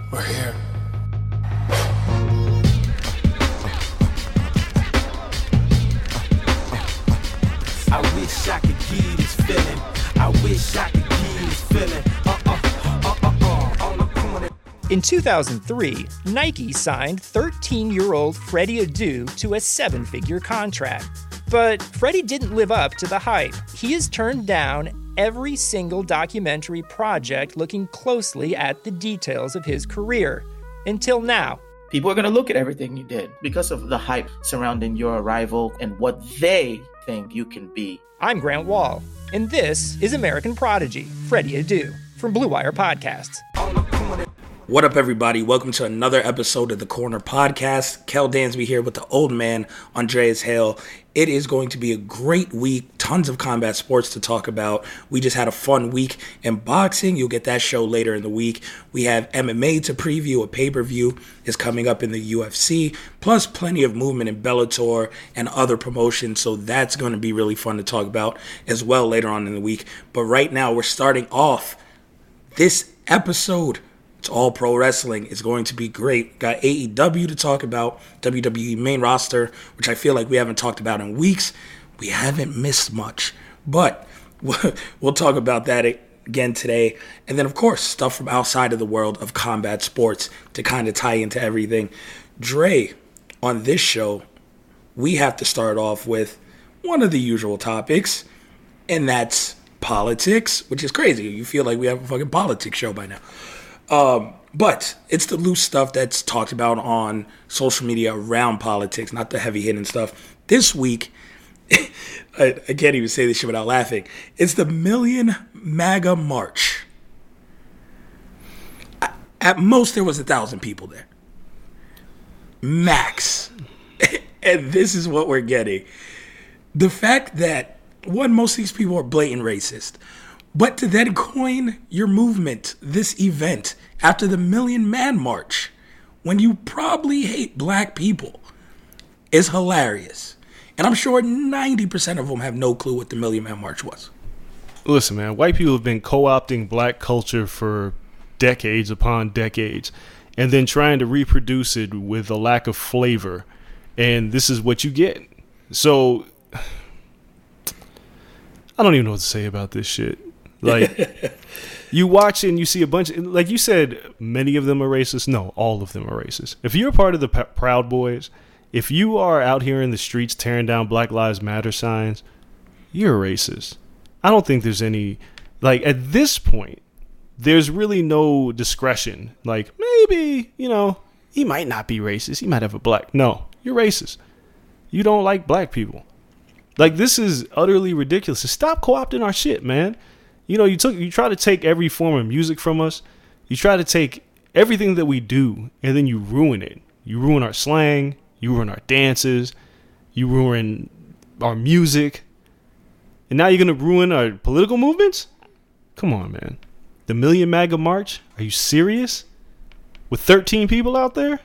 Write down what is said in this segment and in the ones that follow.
We're here. I wish I could give this feeling. I wish I could give this feeling. On the corner. In 2003, Nike signed 13-year-old Freddie Adu to a 7-figure contract. But Freddie didn't live up to the hype. He has turned down every single documentary project looking closely at the details of his career. Until now. People are going to look at everything you did because of the hype surrounding your arrival and what they think you can be. I'm Grant Wall, and this is American Prodigy, Freddie Adu, from Blue Wire Podcasts. What up, everybody? Welcome to another episode of the Corner Podcast. Kel Dansby here with the old man, Andreas Hale. It is going to be a great week. Tons of combat sports to talk about. We just had a fun week in boxing. You'll get that show later in the week. We have MMA to preview. A pay-per-view is coming up in the UFC. Plus plenty of movement in Bellator and other promotions. So that's going to be really fun to talk about as well later on in the week. But right now, we're starting off this episode. It's all pro wrestling. It's going to be great. Got AEW to talk about, WWE main roster, which I feel like we haven't talked about in weeks. We haven't missed much, but we'll talk about that again today. And then, of course, stuff from outside of the world of combat sports to kind of tie into everything. Dre, on this show, we have to start off with one of the usual topics, and that's politics, which is crazy. You feel like we have a fucking politics show by now. But it's the loose stuff that's talked about on social media around politics, not the heavy hitting stuff. This week, I can't even say this shit without laughing. It's the Million MAGA March. At most, there was 1,000 people there. Max. And this is what we're getting. The fact that, one, most of these people are blatant racist. But to then coin your movement, this event, after the Million Man March, when you probably hate black people, is hilarious. And I'm sure 90% of them have no clue what the Million Man March was. Listen, man, white people have been co-opting black culture for decades upon decades, and then trying to reproduce it with a lack of flavor. And this is what you get. So, I don't even know what to say about this shit. Like, you watch and you see a bunch, like you said, many of them are racist. No, all of them are racist. If you're part of the Proud Boys, if you are out here in the streets tearing down Black Lives Matter signs, you're a racist. I don't think there's any, like, at this point, there's really no discretion. Like, maybe, you know, he might not be racist. He might have a black. No, you're racist. You don't like black people. Like, this is utterly ridiculous. So stop co-opting our shit, man. You know, you try to take every form of music from us. You try to take everything that we do, and then you ruin it. You ruin our slang. You ruin our dances. You ruin our music. And now you're going to ruin our political movements? Come on, man. The Million MAGA March? Are you serious? With 13 people out there?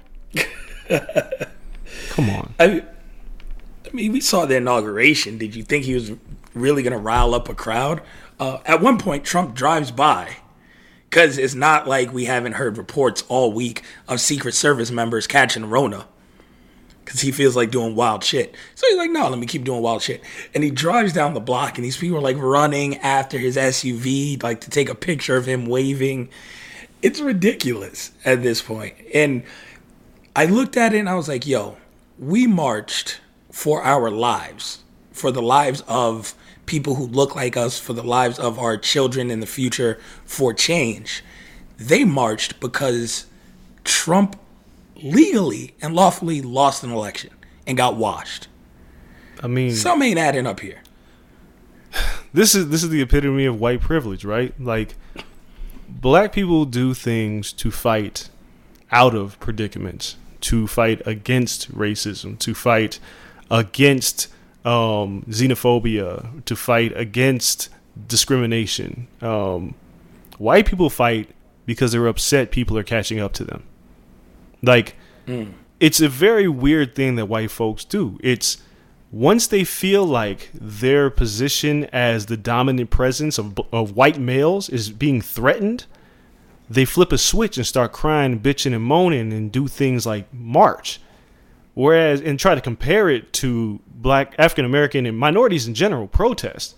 Come on. I mean, we saw the inauguration. Did you think he was really going to rile up a crowd? At one point, Trump drives by, because it's not like we haven't heard reports all week of Secret Service members catching Rona, because he feels like doing wild shit. So he's like, no, let me keep doing wild shit. And he drives down the block, and these people are like running after his SUV, like to take a picture of him waving. It's ridiculous at this point. And I looked at it and I was like, yo, we marched for our lives, for the lives of people who look like us, for the lives of our children in the future, for change. They marched because Trump legally and lawfully lost an election and got washed. I mean, some ain't adding up here. This is the epitome of white privilege, right? Like, black people do things to fight out of predicaments, to fight against racism, to fight against xenophobia, to fight against discrimination. White people fight because they're upset people are catching up to them. Like, it's a very weird thing that white folks do. It's once they feel like their position as the dominant presence of white males is being threatened, they flip a switch and start crying, bitching, and moaning and do things like march. Whereas, and try to compare it to black, African American, and minorities in general protest.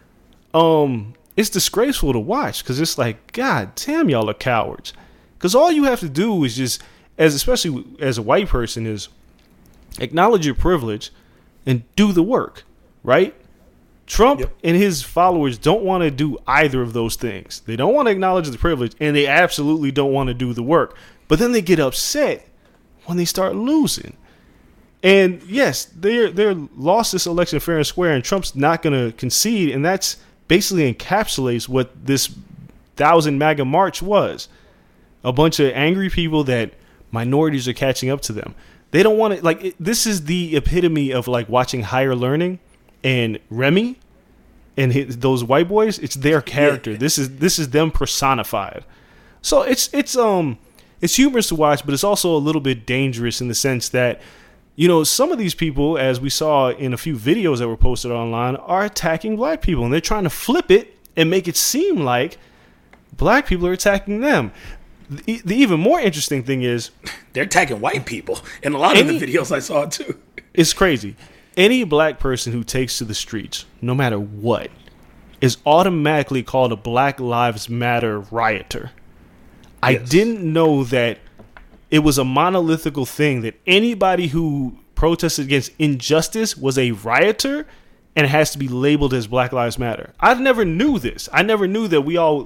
It's disgraceful to watch because it's like, God damn, y'all are cowards. Because all you have to do is just, especially as a white person, is acknowledge your privilege and do the work, right? Trump and his followers don't want to do either of those things. They don't want to acknowledge the privilege, and they absolutely don't want to do the work. But then they get upset when they start losing. And yes, they're lost this election fair and square, and Trump's not going to concede, and that's basically encapsulates what this 1,000 MAGA march was. A bunch of angry people that minorities are catching up to them. They don't want to, like, this is the epitome of like watching Higher Learning and Remy and those white boys. It's their character. Yeah. This is them personified. So it's humorous to watch, but it's also a little bit dangerous in the sense that, you know, some of these people, as we saw in a few videos that were posted online, are attacking black people, and they're trying to flip it and make it seem like black people are attacking them. The even more interesting thing is they're attacking white people in a lot of the videos I saw too. It's crazy. Any black person who takes to the streets, no matter what, is automatically called a Black Lives Matter rioter. Yes. I didn't know that it was a monolithical thing that anybody who protested against injustice was a rioter and has to be labeled as Black Lives Matter. I never knew this. I never knew that we all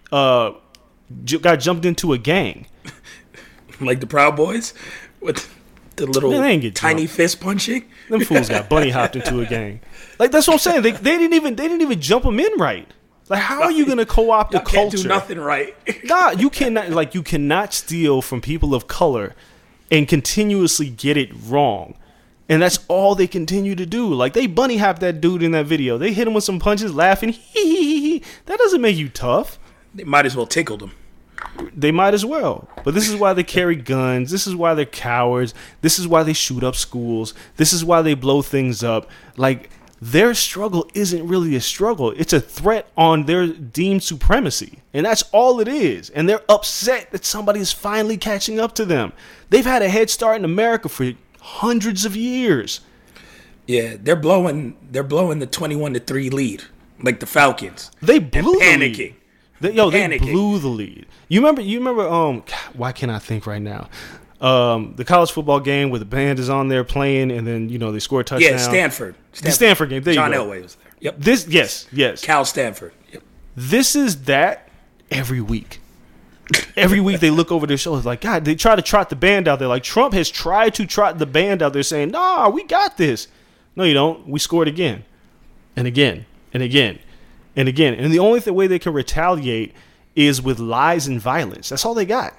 got jumped into a gang. Like the Proud Boys with the little tiny fist punching. Them fools got bunny hopped into a gang. Like, that's what I'm saying. They didn't even jump them in right. Like, how are you going to co-opt a culture? Can't do nothing right. Nah, you cannot. Like, you cannot steal from people of color and continuously get it wrong. And that's all they continue to do. Like, they bunny hopped that dude in that video. They hit him with some punches, laughing. That doesn't make you tough. They might as well tickle them. They might as well. But this is why they carry guns. This is why they're cowards. This is why they shoot up schools. This is why they blow things up. Like, their struggle isn't really a struggle. It's a threat on their deemed supremacy. And that's all it is. And they're upset that somebody is finally catching up to them. They've had a head start in America for hundreds of years. Yeah, they're blowing the 21-3 lead, like the Falcons. They blew the lead. They blew the lead. You remember why can't I think right now? The college football game where the band is on there playing, and then, you know, they score a touchdown. Yeah, Stanford. The Stanford game. There John you go. Elway was there. Yep. Yes. Cal Stanford. Yep. This is that every week. Every week they look over their shoulders like, God, they try to trot the band out there. Like, Trump has tried to trot the band out there saying, nah, we got this. No, you don't. We scored again and again and again and again. And the only way they can retaliate is with lies and violence. That's all they got.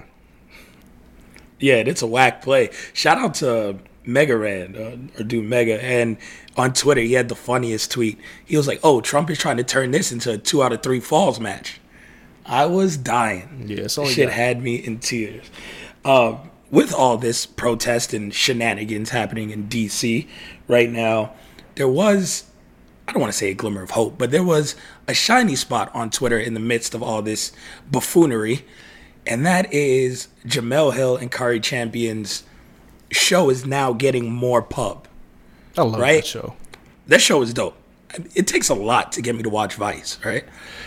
Yeah, it's a whack play. Shout out to Mega Ran, or dude Mega, and on Twitter he had the funniest tweet. He was like, "Oh, Trump is trying to turn this into a 2 out of 3 falls match." I was dying. Yeah, shit had me in tears. With all this protest and shenanigans happening in D.C. right now, there was, I don't want to say a glimmer of hope, but there was a shiny spot on Twitter in the midst of all this buffoonery. And that is Jemele Hill and Kari Champion's show is now getting more pub. I love that show. That show is dope. It takes a lot to get me to watch Vice, right?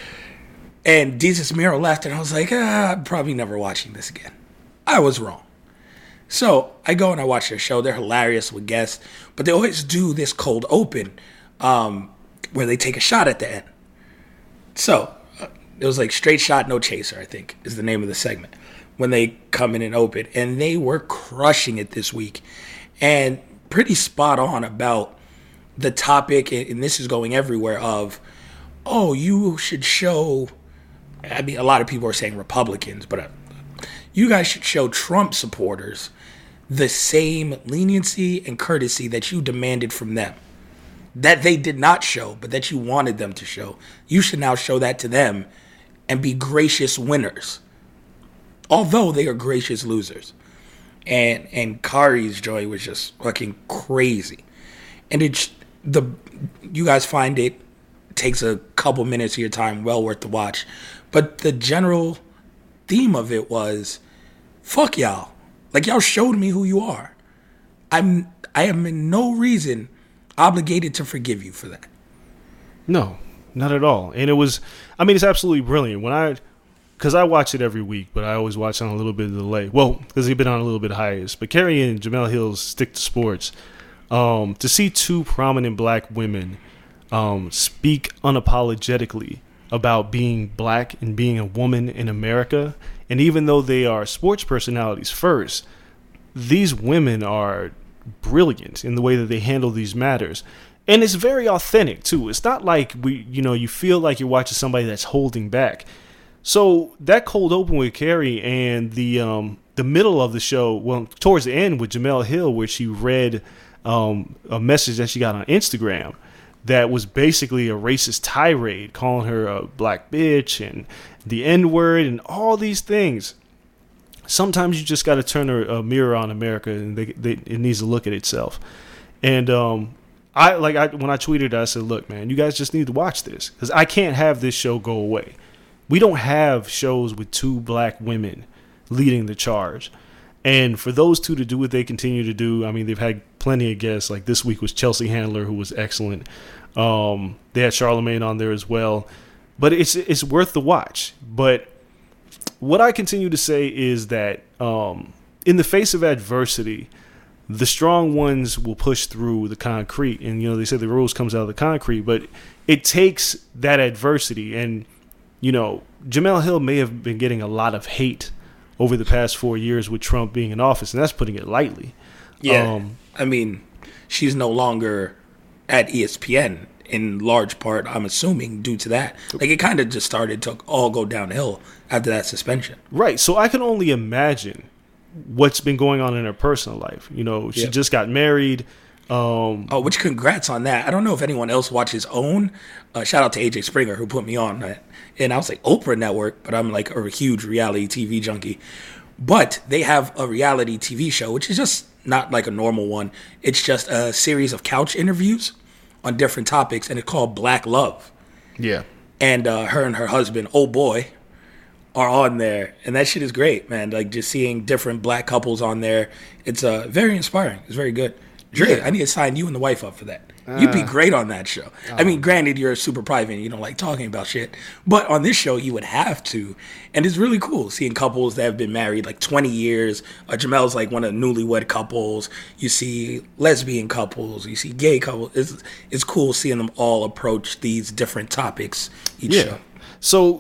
And Desus Mero left, and I was like, I'm probably never watching this again. I was wrong. So I go and I watch their show. They're hilarious with guests, but they always do this cold open where they take a shot at the end. So it was like Straight Shot, No Chaser, I think, is the name of the segment, when they come in and open. And they were crushing it this week. And pretty spot on about the topic, and this is going everywhere, of, oh, you should show, I mean, a lot of people are saying Republicans, but you guys should show Trump supporters the same leniency and courtesy that you demanded from them, that they did not show, but that you wanted them to show. You should now show that to them and be gracious winners, although they are gracious losers. And Kari's joy was just fucking crazy. And you guys find it takes a couple minutes of your time, well worth the watch. But the general theme of it was, fuck y'all. Like, y'all showed me who you are. I am in no reason obligated to forgive you for that. No, not at all. And it was, I mean, it's absolutely brilliant. Because I watch it every week, but I always watch on a little bit of delay. Well, because they've been on a little bit of hiatus. But Carrie and Jemele Hill's Stick to Sports, to see two prominent black women speak unapologetically about being black and being a woman in America, and even though they are sports personalities first, these women are brilliant in the way that they handle these matters. And it's very authentic, too. It's not like you feel like you're watching somebody that's holding back. So that cold open with Carrie and the middle of the show, well, towards the end with Jemele Hill, where she read a message that she got on Instagram that was basically a racist tirade, calling her a black bitch and the N-word and all these things. Sometimes you just got to turn a mirror on America, and it needs to look at itself. And when I tweeted, I said, look, man, you guys just need to watch this, because I can't have this show go away. We don't have shows with two black women leading the charge. And for those two to do what they continue to do, I mean, they've had plenty of guests. Like this week was Chelsea Handler, who was excellent. They had Charlemagne on there as well. But it's worth the watch. But what I continue to say is that in the face of adversity, the strong ones will push through the concrete. And, they say the rose comes out of the concrete. But it takes that adversity. And Jemele Hill may have been getting a lot of hate over the past 4 years with Trump being in office, and that's putting it lightly. Yeah, I mean, she's no longer at ESPN in large part, I'm assuming, due to that. Like, it kind of just started to all go downhill after that suspension. Right, so I can only imagine what's been going on in her personal life. She just got married. Which congrats on that. I don't know if anyone else watches OWN. Shout out to AJ Springer, who put me on that. And I was like, Oprah Network, but I'm like a huge reality TV junkie. But they have a reality TV show, which is just not like a normal one. It's just a series of couch interviews on different topics, and it's called Black Love. Yeah. And her and her husband, oh boy, are on there. And that shit is great, man. Like, just seeing different black couples on there. It's very inspiring. It's very good. Dre, I need to sign you and the wife up for that. You'd be great on that show. I mean, granted, you're super private and you don't like talking about shit. But on this show, you would have to. And it's really cool seeing couples that have been married like 20 years. Jamele's like one of the newlywed couples. You see lesbian couples. You see gay couples. It's cool seeing them all approach these different topics each show. So,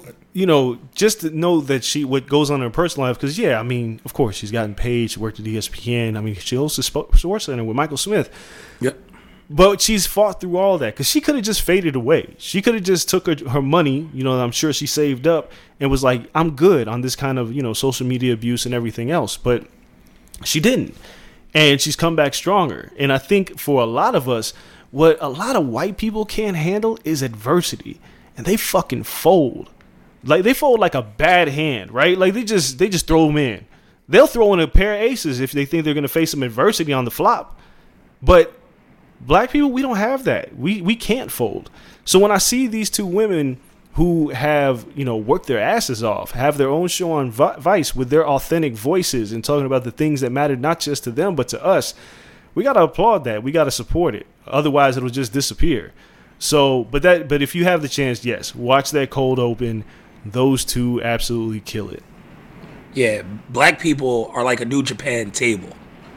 just to know that what goes on in her personal life, because, I mean, of course, she's gotten paid. She worked at ESPN. I mean, she hosts a Sports Center with Michael Smith. Yep. But she's fought through all that, because she could have just faded away. She could have just took her money, I'm sure she saved up, and was like, I'm good on this kind of, social media abuse and everything else. But she didn't. And she's come back stronger. And I think for a lot of us, what a lot of white people can't handle is adversity. And they fucking fold. Like, they fold like a bad hand, right? Like, they just throw them in. They'll throw in a pair of aces if they think they're going to face some adversity on the flop. But black people, we don't have that. We can't fold. So when I see these two women who have, worked their asses off, have their own show on Vice with their authentic voices and talking about the things that matter not just to them but to us, we got to applaud that. We got to support it. Otherwise, it'll just disappear. So, but if you have the chance, yes, watch that cold open. Those two absolutely kill it. Yeah, black people are like a New Japan table.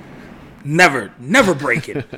Never break it.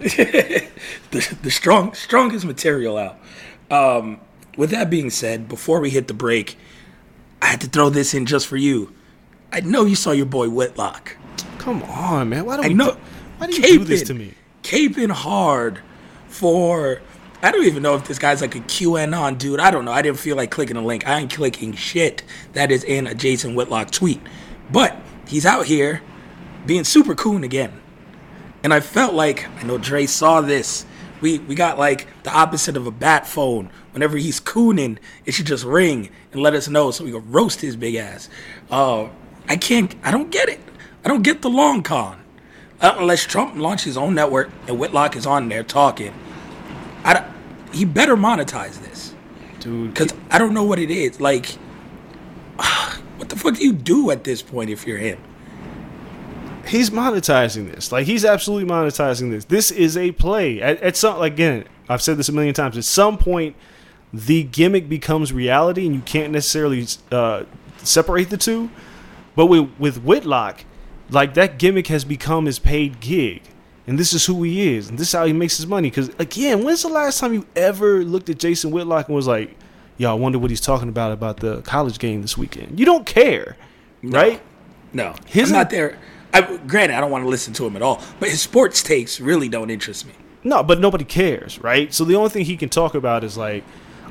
the strongest material out. With that being said, before we hit the break, I had to throw this in just for you. I know you saw your boy Whitlock. Come on, man. Why do you do this to me? Caping hard for... I don't even know if this guy's like a QAnon dude. I don't know. I didn't feel like clicking a link. I ain't clicking shit that is in a Jason Whitlock tweet. But he's out here being super coon again. And I felt like, I know Dre saw this. We got like the opposite of a bat phone. Whenever he's cooning, it should just ring and let us know so we can roast his big ass. I don't get it. I don't get the long con. Unless Trump launched his own network and Whitlock is on there talking. He better monetize this. Dude. Because I don't know what it is. Like, what the fuck do you do at this point if you're him? He's monetizing this. Like, he's absolutely monetizing this. This is a play. At some, again, I've said this a million times. At some point, the gimmick becomes reality, and you can't necessarily separate the two. But with Whitlock, like, that gimmick has become his paid gig. And this is who he is. And this is how he makes his money. Because, again, when's the last time you ever looked at Jason Whitlock and was like, yo, I wonder what he's talking about the college game this weekend? You don't care, right? No. I'm not there. Granted, I don't want to listen to him at all. But his sports takes really don't interest me. No, but nobody cares, right? So the only thing he can talk about is, like,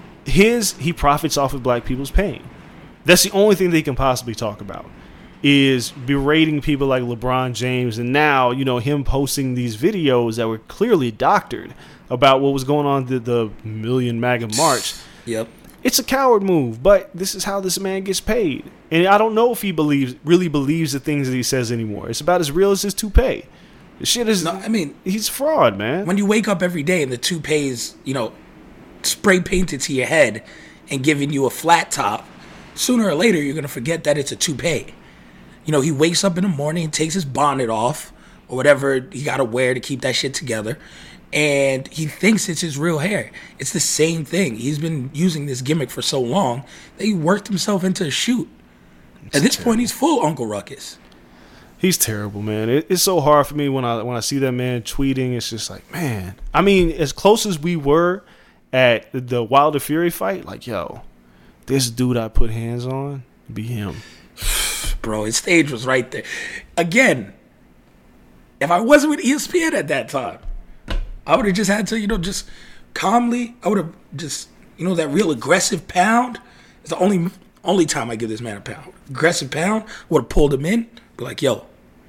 he profits off of black people's pain. That's the only thing that he can possibly talk about, is berating people like LeBron James, and now, you know, him posting these videos that were clearly doctored about what was going on at the Million MAGA March. Yep. It's a coward move, but this is how this man gets paid. And I don't know if he really believes the things that he says anymore. It's about as real as his toupee. The shit is, No, I mean, he's a fraud, man. when you wake up every day and the toupee's, you know, spray painted to your head and giving you a flat top, sooner or later you're going to forget that it's a toupee. You know, he wakes up in the morning and takes his bonnet off or whatever he got to wear to keep that shit together, and he thinks it's his real hair. It's the same thing. He's been using this gimmick for so long that he worked himself into a shoot. At this point, he's full Uncle Ruckus. He's terrible, man. It's so hard for me when I see that man tweeting. It's just like, man. I mean, as close as we were at the Wilder Fury fight, like, yo, this dude I put hands on, be him. Bro, his stage was right there. Again, if I wasn't with ESPN at that time, I would have just had to, you know, just calmly, I would have just, you know, that real aggressive pound. It's the only time I give this man a pound. Aggressive pound, would have pulled him in, be like, yo,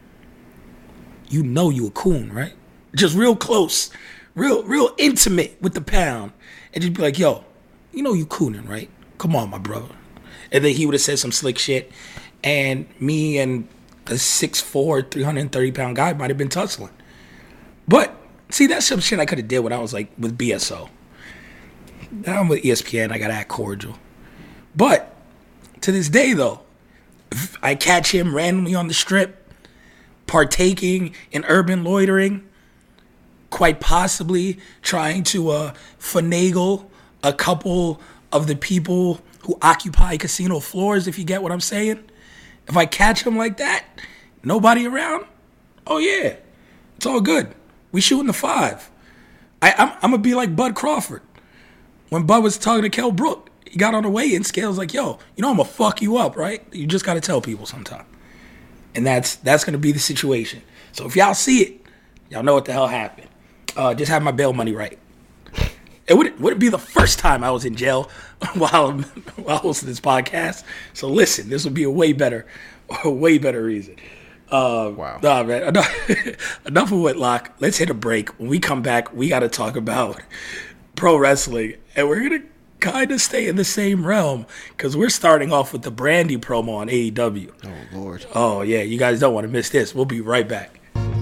you know you a coon, right? Just real close, real intimate with the pound. And just be like, yo, you know you cooning, right? Come on, my brother. And then he would have said some slick shit, and me and a 6'4", 330-pound guy might have been tussling. But, see, that's some shit I could have did when I was, like, with BSO. Now I'm with ESPN, I got to act cordial. But, to this day, though, if I catch him randomly on the strip, partaking in urban loitering, quite possibly trying to finagle a couple of the people who occupy casino floors, if you get what I'm saying. If I catch him like that, nobody around, oh yeah, it's all good. We shooting the 5. I'm going to be like Bud Crawford. When Bud was talking to Kell Brook, he got on the weigh-in scale, was like, yo, you know I'm going to fuck you up, right? You just got to tell people sometime. And that's going to be the situation. So if y'all see it, y'all know what the hell happened. Just have my bail money right. It wouldn't be the first time I was in jail while hosting this podcast. So listen, this would be a way better reason. Wow. Nah, man. Enough of Whitlock. Let's hit a break. When we come back, we got to talk about pro wrestling. And we're going to kind of stay in the same realm because we're starting off with the Brandy promo on AEW. Oh, Lord. Oh, yeah. You guys don't want to miss this. We'll be right back.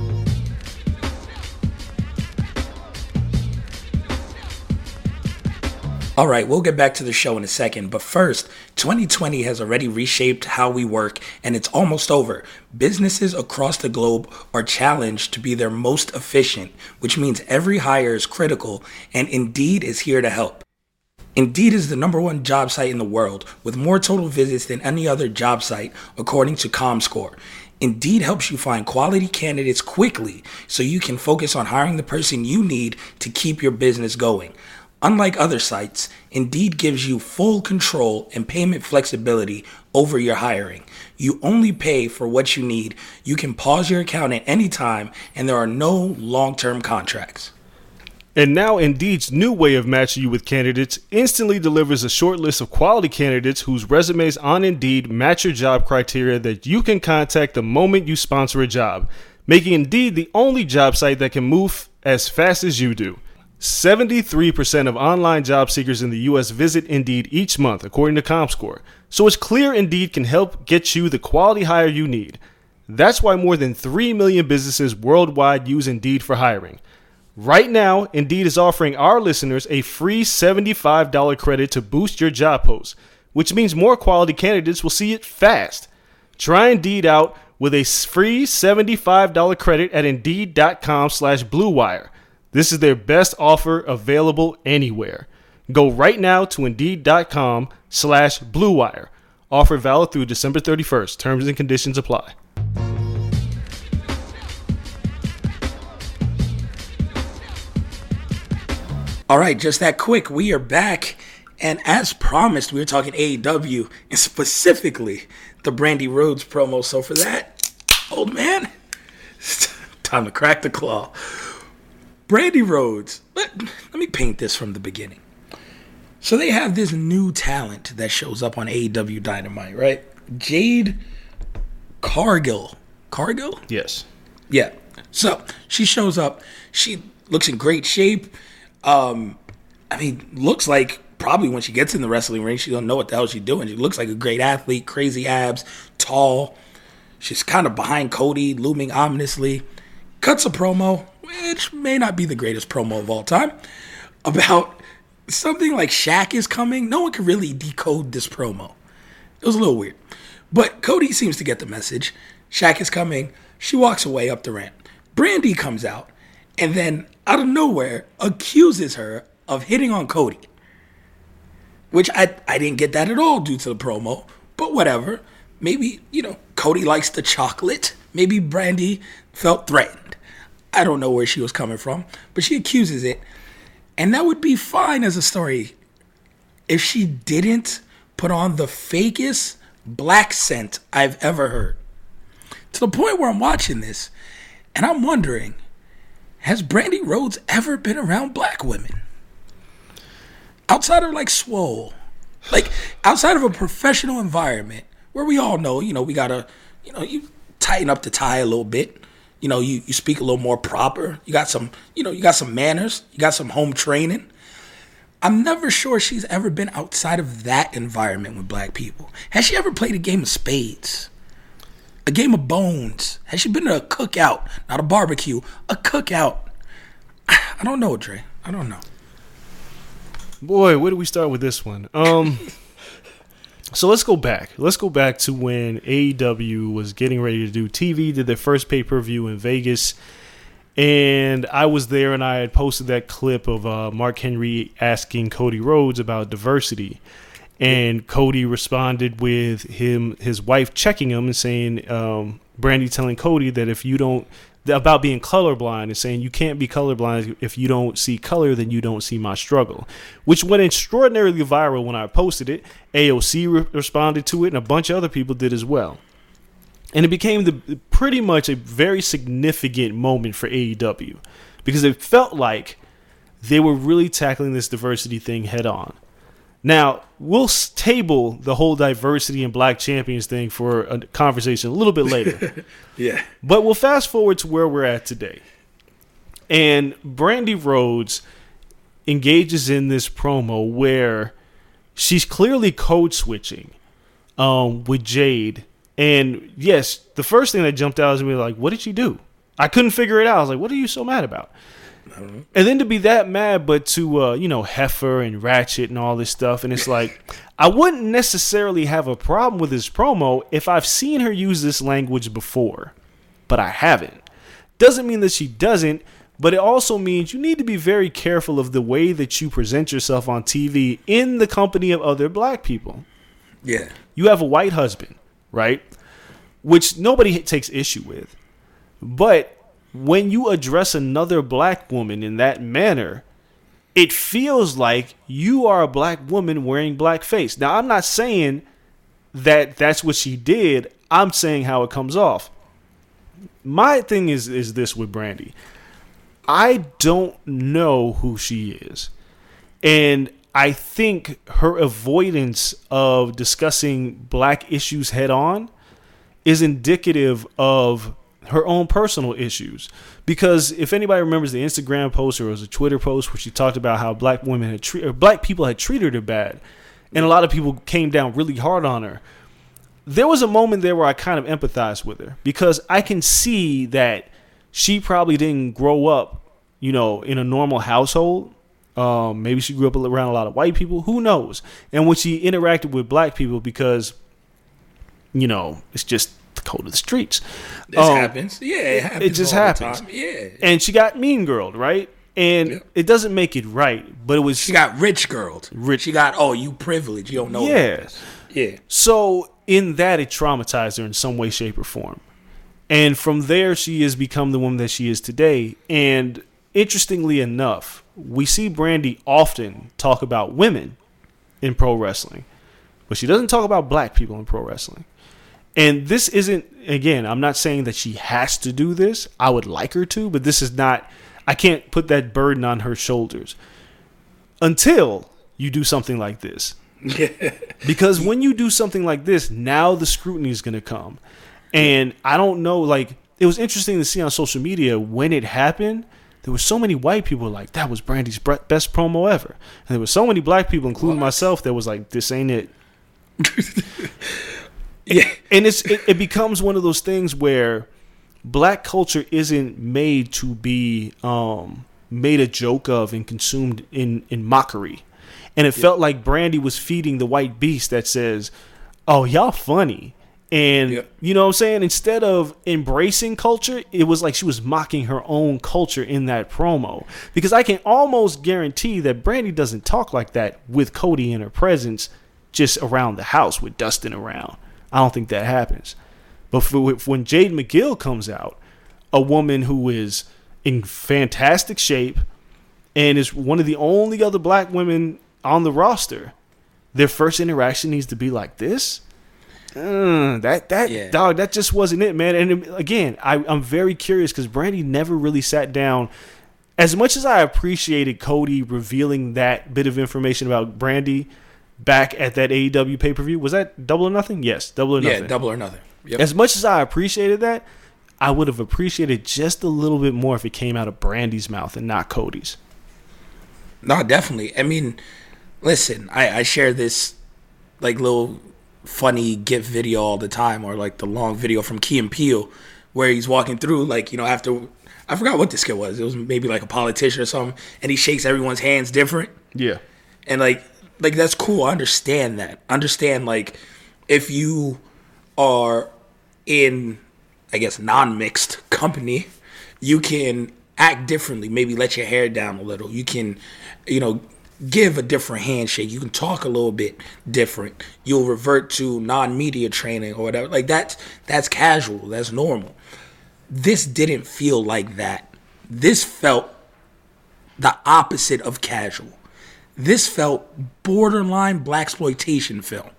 All right, we'll get back to the show in a second, but first, 2020 has already reshaped how we work, and it's almost over. Businesses across the globe are challenged to be their most efficient, which means every hire is critical, and Indeed is here to help. Indeed is the #1 job site in the world, with more total visits than any other job site, according to ComScore. Indeed helps you find quality candidates quickly, so you can focus on hiring the person you need to keep your business going. Unlike other sites, Indeed gives you full control and payment flexibility over your hiring. You only pay for what you need. You can pause your account at any time, and there are no long-term contracts. And now Indeed's new way of matching you with candidates instantly delivers a short list of quality candidates whose resumes on Indeed match your job criteria that you can contact the moment you sponsor a job, making Indeed the only job site that can move as fast as you do. 73% of online job seekers in the U.S. visit Indeed each month, according to ComScore. So it's clear Indeed can help get you the quality hire you need. That's why more than 3 million businesses worldwide use Indeed for hiring. Right now, Indeed is offering our listeners a free $75 credit to boost your job post, which means more quality candidates will see it fast. Try Indeed out with a free $75 credit at Indeed.com/Blue Wire. This is their best offer available anywhere. Go right now to Indeed.com/Blue Wire. Offer valid through December 31st. Terms and conditions apply. All right, just that quick. We are back. And as promised, we were talking AEW and specifically the Brandy Rhodes promo. So for that, old man, it's time to crack the claw. Brandy Rhodes, let me paint this from the beginning. So they have this new talent that shows up on AEW Dynamite, right? Jade Cargill. Cargill? Yes. Yeah. So she shows up. She looks in great shape. Looks like probably when she gets in the wrestling ring, she don't know what the hell she's doing. She looks like a great athlete, crazy abs, tall. She's kind of behind Cody, looming ominously. Cuts a promo, which may not be the greatest promo of all time, about something like Shaq is coming. No one can really decode this promo. It was a little weird. But Cody seems to get the message. Shaq is coming. She walks away up the ramp. Brandy comes out and then out of nowhere accuses her of hitting on Cody. Which I didn't get that at all due to the promo. But whatever. Maybe, Cody likes the chocolate. Maybe Brandy felt threatened. I don't know where she was coming from. But she accuses it. And that would be fine as a story if she didn't put on the fakest black scent I've ever heard. To the point where I'm watching this and I'm wondering, has Brandy Rhodes ever been around black women? Outside of like Swole, like outside of a professional environment where we all know, we gotta, you tighten up the tie a little bit. You speak a little more proper. You got some, you got some manners. You got some home training. I'm never sure she's ever been outside of that environment with black people. Has she ever played a game of spades? A game of bones? Has she been to a cookout? Not a barbecue, a cookout. I don't know, Dre. I don't know. Boy, where do we start with this one? So let's go back. Let's go back to when AEW was getting ready to do TV, did their first pay-per-view in Vegas. And I was there and I had posted that clip of Mark Henry asking Cody Rhodes about diversity. And Cody responded with his wife checking him and saying, Brandy telling Cody that if you don't, about being colorblind and saying you can't be colorblind if you don't see color, then you don't see my struggle, which went extraordinarily viral when I posted it. AOC responded to it and a bunch of other people did as well. And it became pretty much a very significant moment for AEW because it felt like they were really tackling this diversity thing head on. Now, we'll table the whole diversity and black champions thing for a conversation a little bit later. Yeah. But we'll fast forward to where we're at today. And Brandy Rhodes engages in this promo where she's clearly code switching with Jade. And yes, the first thing that jumped out was me like, what did she do? I couldn't figure it out. I was like, what are you so mad about? And then to be that mad, but to, heifer and ratchet and all this stuff. And it's like, I wouldn't necessarily have a problem with this promo if I've seen her use this language before, but I haven't. Doesn't mean that she doesn't, but it also means you need to be very careful of the way that you present yourself on TV in the company of other black people. Yeah. You have a white husband, right? Which nobody takes issue with. But when you address another black woman in that manner, it feels like you are a black woman wearing blackface. Now, I'm not saying that that's what she did. I'm saying how it comes off. My thing is this with Brandy. I don't know who she is. And I think her avoidance of discussing black issues head on is indicative of her own personal issues. Because if anybody remembers the Instagram post or it was a Twitter post where she talked about how black people had treated her bad, and a lot of people came down really hard on her, there was a moment there where I kind of empathized with her because I can see that she probably didn't grow up, in a normal household. Maybe she grew up around a lot of white people. Who knows? And when she interacted with black people, because it's just the code of the streets. This happens. Yeah, it happens. It just all the happens. time. Yeah. And she got mean girled, right? And it doesn't make it right, but it was... She got rich girled. Rich. She got, you privileged. You don't know. Yeah. Yeah. So in that, it traumatized her in some way, shape, or form. And from there, she has become the woman that she is today. And interestingly enough, we see Brandy often talk about women in pro wrestling, but she doesn't talk about black people in pro wrestling. And this isn't, again, I'm not saying that she has to do this. I would like her to, but this is not... I can't put that burden on her shoulders until you do something like this. Because when you do something like this, now the scrutiny is going to come. And I don't know, like, it was interesting to see on social media when it happened. There were so many white people like, that was Brandy's best promo ever. And there were so many black people, including myself, that was like, this ain't it. Yeah. And it becomes one of those things where black culture isn't made to be made a joke of and consumed in mockery. And it felt like Brandy was feeding the white beast that says, oh, y'all funny. And you know what I'm saying? Instead of embracing culture, it was like she was mocking her own culture in that promo. Because I can almost guarantee that Brandy doesn't talk like that with Cody in her presence just around the house with Dustin around. I don't think that happens. But when Jade McGill comes out, a woman who is in fantastic shape and is one of the only other black women on the roster, their first interaction needs to be like this. Dog, that just wasn't it, man. And again, I'm very curious because Brandy never really sat down. As much as I appreciated Cody revealing that bit of information about Brandy back at that AEW pay-per-view, was that Double or Nothing? Yes, Double or Nothing. Yeah, Double or Nothing. Yep. As much as I appreciated that, I would have appreciated just a little bit more if it came out of Brandy's mouth and not Cody's. No, definitely. I mean, listen, I share this like little funny GIF video all the time, or like the long video from Key and Peele where he's walking through, like, after, I forgot what this kid was. It was maybe like a politician or something, and he shakes everyone's hands different. Yeah. And like that's cool. I understand that. Understand, like, if you are in, I guess, non-mixed company, you can act differently, maybe let your hair down a little. You can, give a different handshake. You can talk a little bit different. You'll revert to non-media training or whatever. Like, that's casual. That's normal. This didn't feel like that. This felt the opposite of casual. This felt borderline blaxploitation film.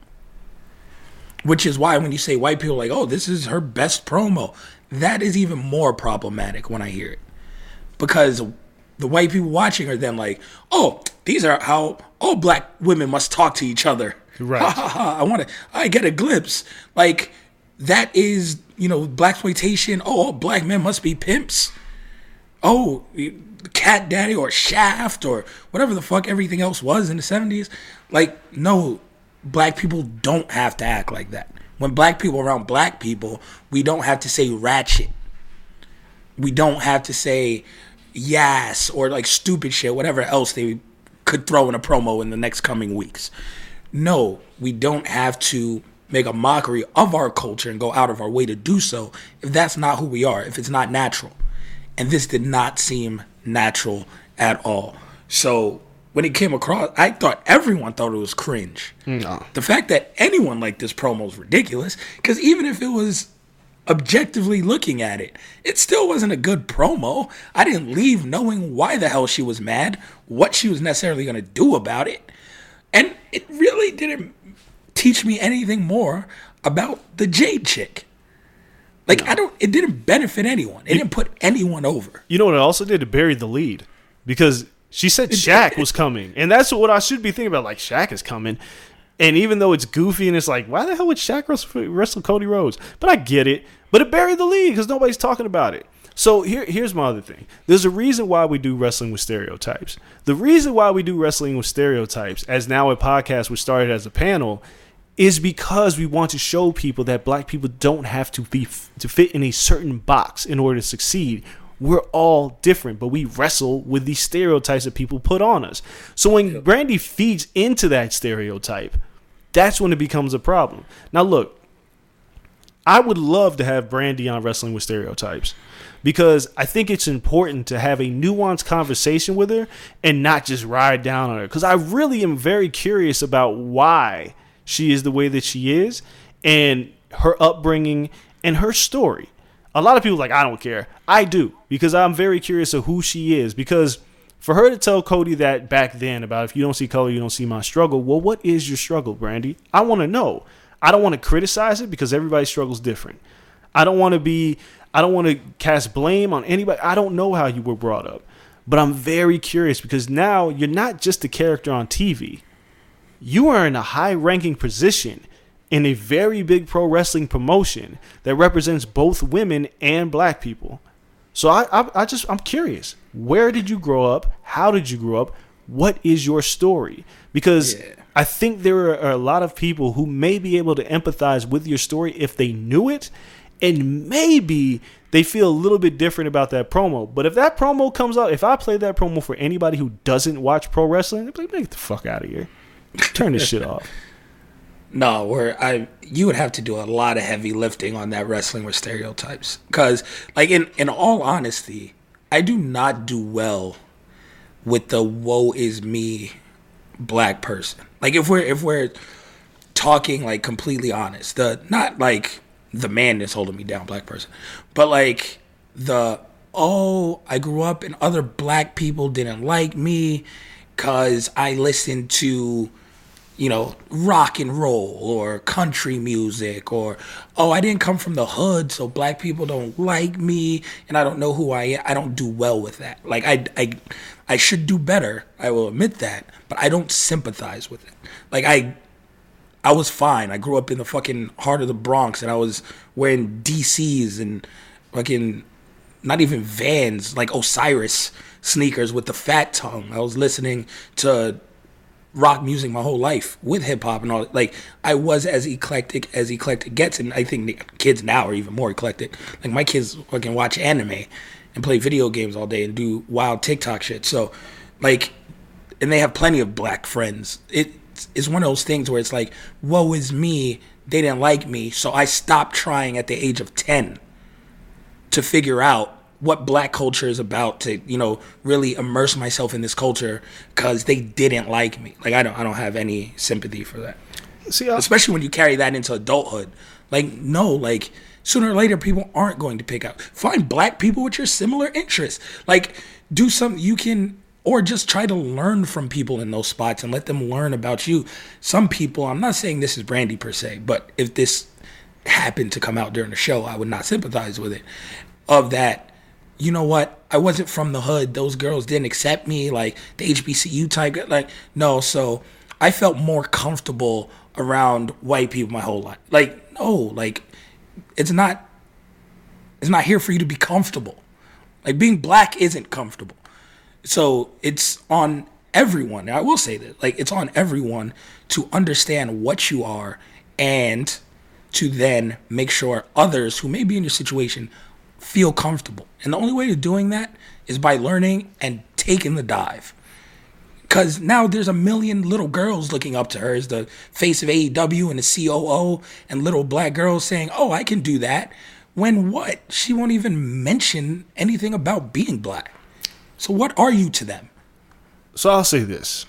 Which is why when you say white people are like, oh, this is her best promo, that is even more problematic when I hear it. Because the white people watching are then like, oh, these are how all black women must talk to each other. Right. Ha ha ha. I get a glimpse. Like, that is, blaxploitation. Oh, all black men must be pimps. Oh, Cat Daddy or Shaft or whatever the fuck everything else was in the 70s. Like, no. Black people don't have to act like that. When black people are around black people, we don't have to say ratchet. We don't have to say yes or like stupid shit, whatever else they could throw in a promo in the next coming weeks. No, we don't have to make a mockery of our culture and go out of our way to do so if that's not who we are, if it's not natural. And this did not seem natural at all. So when it came across, I thought everyone thought it was cringe. No. The fact that anyone liked this promo is ridiculous, because even if it was objectively looking at it, it still wasn't a good promo. I didn't leave knowing why the hell she was mad, what she was necessarily going to do about it. And it really didn't teach me anything more about the Jade chick. Like, it didn't benefit anyone. It didn't put anyone over. You know what it also did? It buried the lead. Because she said Shaq was coming. And that's what I should be thinking about. Like, Shaq is coming. And even though it's goofy and it's like, why the hell would Shaq wrestle Cody Rhodes? But I get it. But it buried the lead because nobody's talking about it. So here's my other thing. There's a reason why we do wrestling with stereotypes. The reason why we do wrestling with stereotypes, as now a podcast which started as a panel, is because we want to show people that black people don't have to fit in a certain box in order to succeed. We're all different, but we wrestle with these stereotypes that people put on us. So when Brandy feeds into that stereotype, that's when it becomes a problem. Now look, I would love to have Brandy on Wrestling with Stereotypes, because I think it's important to have a nuanced conversation with her and not just ride down on her. Because I really am very curious about why she is the way that she is and her upbringing and her story. A lot of people are like, I don't care. I do, because I'm very curious of who she is. Because for her to tell Cody that back then about, if you don't see color, you don't see my struggle. Well, what is your struggle, Brandy? I want to know. I don't want to criticize it, because everybody's struggle is different. I don't want to cast blame on anybody. I don't know how you were brought up, but I'm very curious, because now you're not just a character on TV. You are in a high-ranking position in a very big pro wrestling promotion that represents both women and black people. So I'm curious. Where did you grow up? How did you grow up? What is your story? Because I think there are a lot of people who may be able to empathize with your story if they knew it, and maybe they feel a little bit different about that promo. But if that promo comes out, if I play that promo for anybody who doesn't watch pro wrestling, they'd be like, get the fuck out of here. Turn this shit off. No, you would have to do a lot of heavy lifting on that Wrestling with Stereotypes. Because, like, in all honesty, I do not do well with the woe is me black person. Like, if we're talking, like, completely honest, not like the man that's holding me down black person, but like I grew up and other black people didn't like me because I listened to, rock and roll or country music, or, I didn't come from the hood, so black people don't like me and I don't know who I am. I don't do well with that. Like, I should do better. I will admit that, but I don't sympathize with it. Like, I was fine. I grew up in the fucking heart of the Bronx, and I was wearing DCs and fucking, not even Vans, like Osiris sneakers with the fat tongue. I was listening to rock music my whole life with hip hop and all. Like, I was as eclectic gets, and I think the kids now are even more eclectic. Like, my kids fucking watch anime and play video games all day and do wild TikTok shit. So, like, and they have plenty of black friends. It's one of those things where it's like, woe is me, they didn't like me, so I stopped trying at the age of 10 to figure out what black culture is about, to, really immerse myself in this culture because they didn't like me. Like, I don't have any sympathy for that. See, especially when you carry that into adulthood. Like, no, like, sooner or later, people aren't going to pick out. Find black people with your similar interests. Like, do something you can, or just try to learn from people in those spots and let them learn about you. Some people, I'm not saying this is Brandy per se, but if this happened to come out during the show, I would not sympathize with it. Of that, you know what? I wasn't from the hood. Those girls didn't accept me, like the HBCU type. Like, no, so I felt more comfortable around white people my whole life. Like, no, like, it's not here for you to be comfortable. Like, being black isn't comfortable. So it's on everyone. I will say that, like, it's on everyone to understand what you are and to then make sure others who may be in your situation feel comfortable. And the only way to doing that is by learning and taking the dive. Because now there's a million little girls looking up to her as the face of AEW and the COO, and little black girls saying, oh, I can do that. When what? She won't even mention anything about being black. So what are you to them? So I'll say this.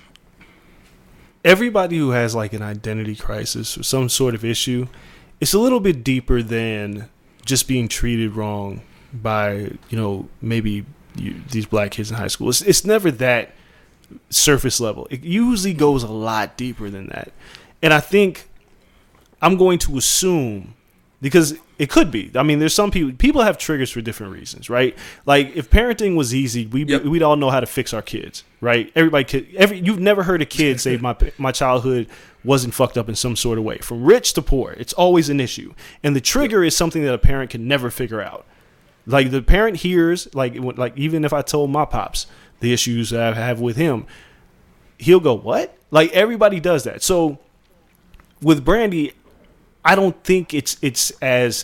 Everybody who has like an identity crisis or some sort of issue, it's a little bit deeper than just being treated wrong by, maybe these black kids in high school. It's never that surface level. It usually goes a lot deeper than that. And I think I'm going to assume, because it could be. I mean, there's some people have triggers for different reasons, right? Like, if parenting was easy, we'd all know how to fix our kids, right? You've never heard a kid say my childhood wasn't fucked up in some sort of way. From rich to poor, it's always an issue. And the trigger is something that a parent can never figure out. Like, the parent hears, like even if I told my pops the issues that I have with him, he'll go, what? Like, everybody does that. So with Brandy, I don't think it's as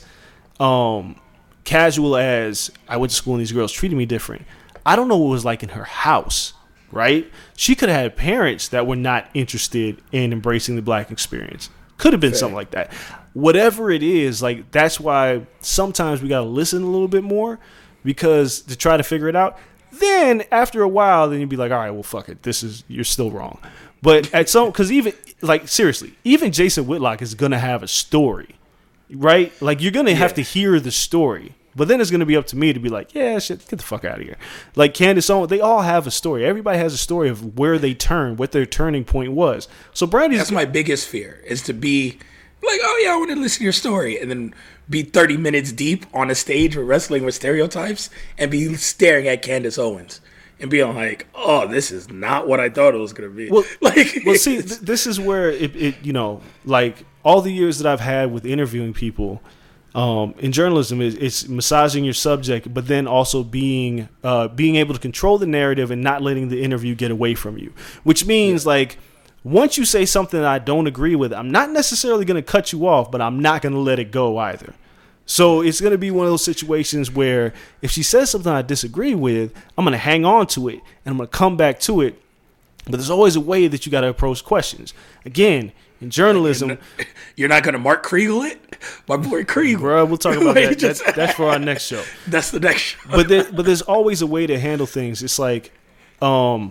casual as I went to school and these girls treated me different. I don't know what it was like in her house, right? She could have had parents that were not interested in embracing the black experience. Could have been something like that. whatever it is, like that's why sometimes we gotta listen a little bit more because to try to figure it out. Then after a while, then you'd be like, all right, well, fuck it. You're still wrong. But because even like seriously, even Jason Whitlock is gonna have a story, right? Like you're gonna have to hear the story. But then it's going to be up to me to be like, yeah, shit, get the fuck out of here. Like Candace Owens, they all have a story. Everybody has a story of where they turned, what their turning point was. So Brandy's... That's my biggest fear, is to be like, oh yeah, I want to listen to your story. And then be 30 minutes deep on a stage with wrestling with stereotypes and be staring at Candace Owens and being like, oh, this is not what I thought it was going to be. Well, like, see, this is where it, you know, like all the years that I've had with interviewing people... in journalism, it's massaging your subject, but then also being able to control the narrative and not letting the interview get away from you. Which means, like, once you say something that I don't agree with, I'm not necessarily going to cut you off, but I'm not going to let it go either. So it's going to be one of those situations where if she says something I disagree with, I'm going to hang on to it and I'm going to come back to it. But there's always a way that you got to approach questions. Again, in journalism, you're not going to Mark Kriegel it, my boy Kriegel. Bro, we'll talk about that. That's for our next show. That's the next show. But there's always a way to handle things. It's like, I'll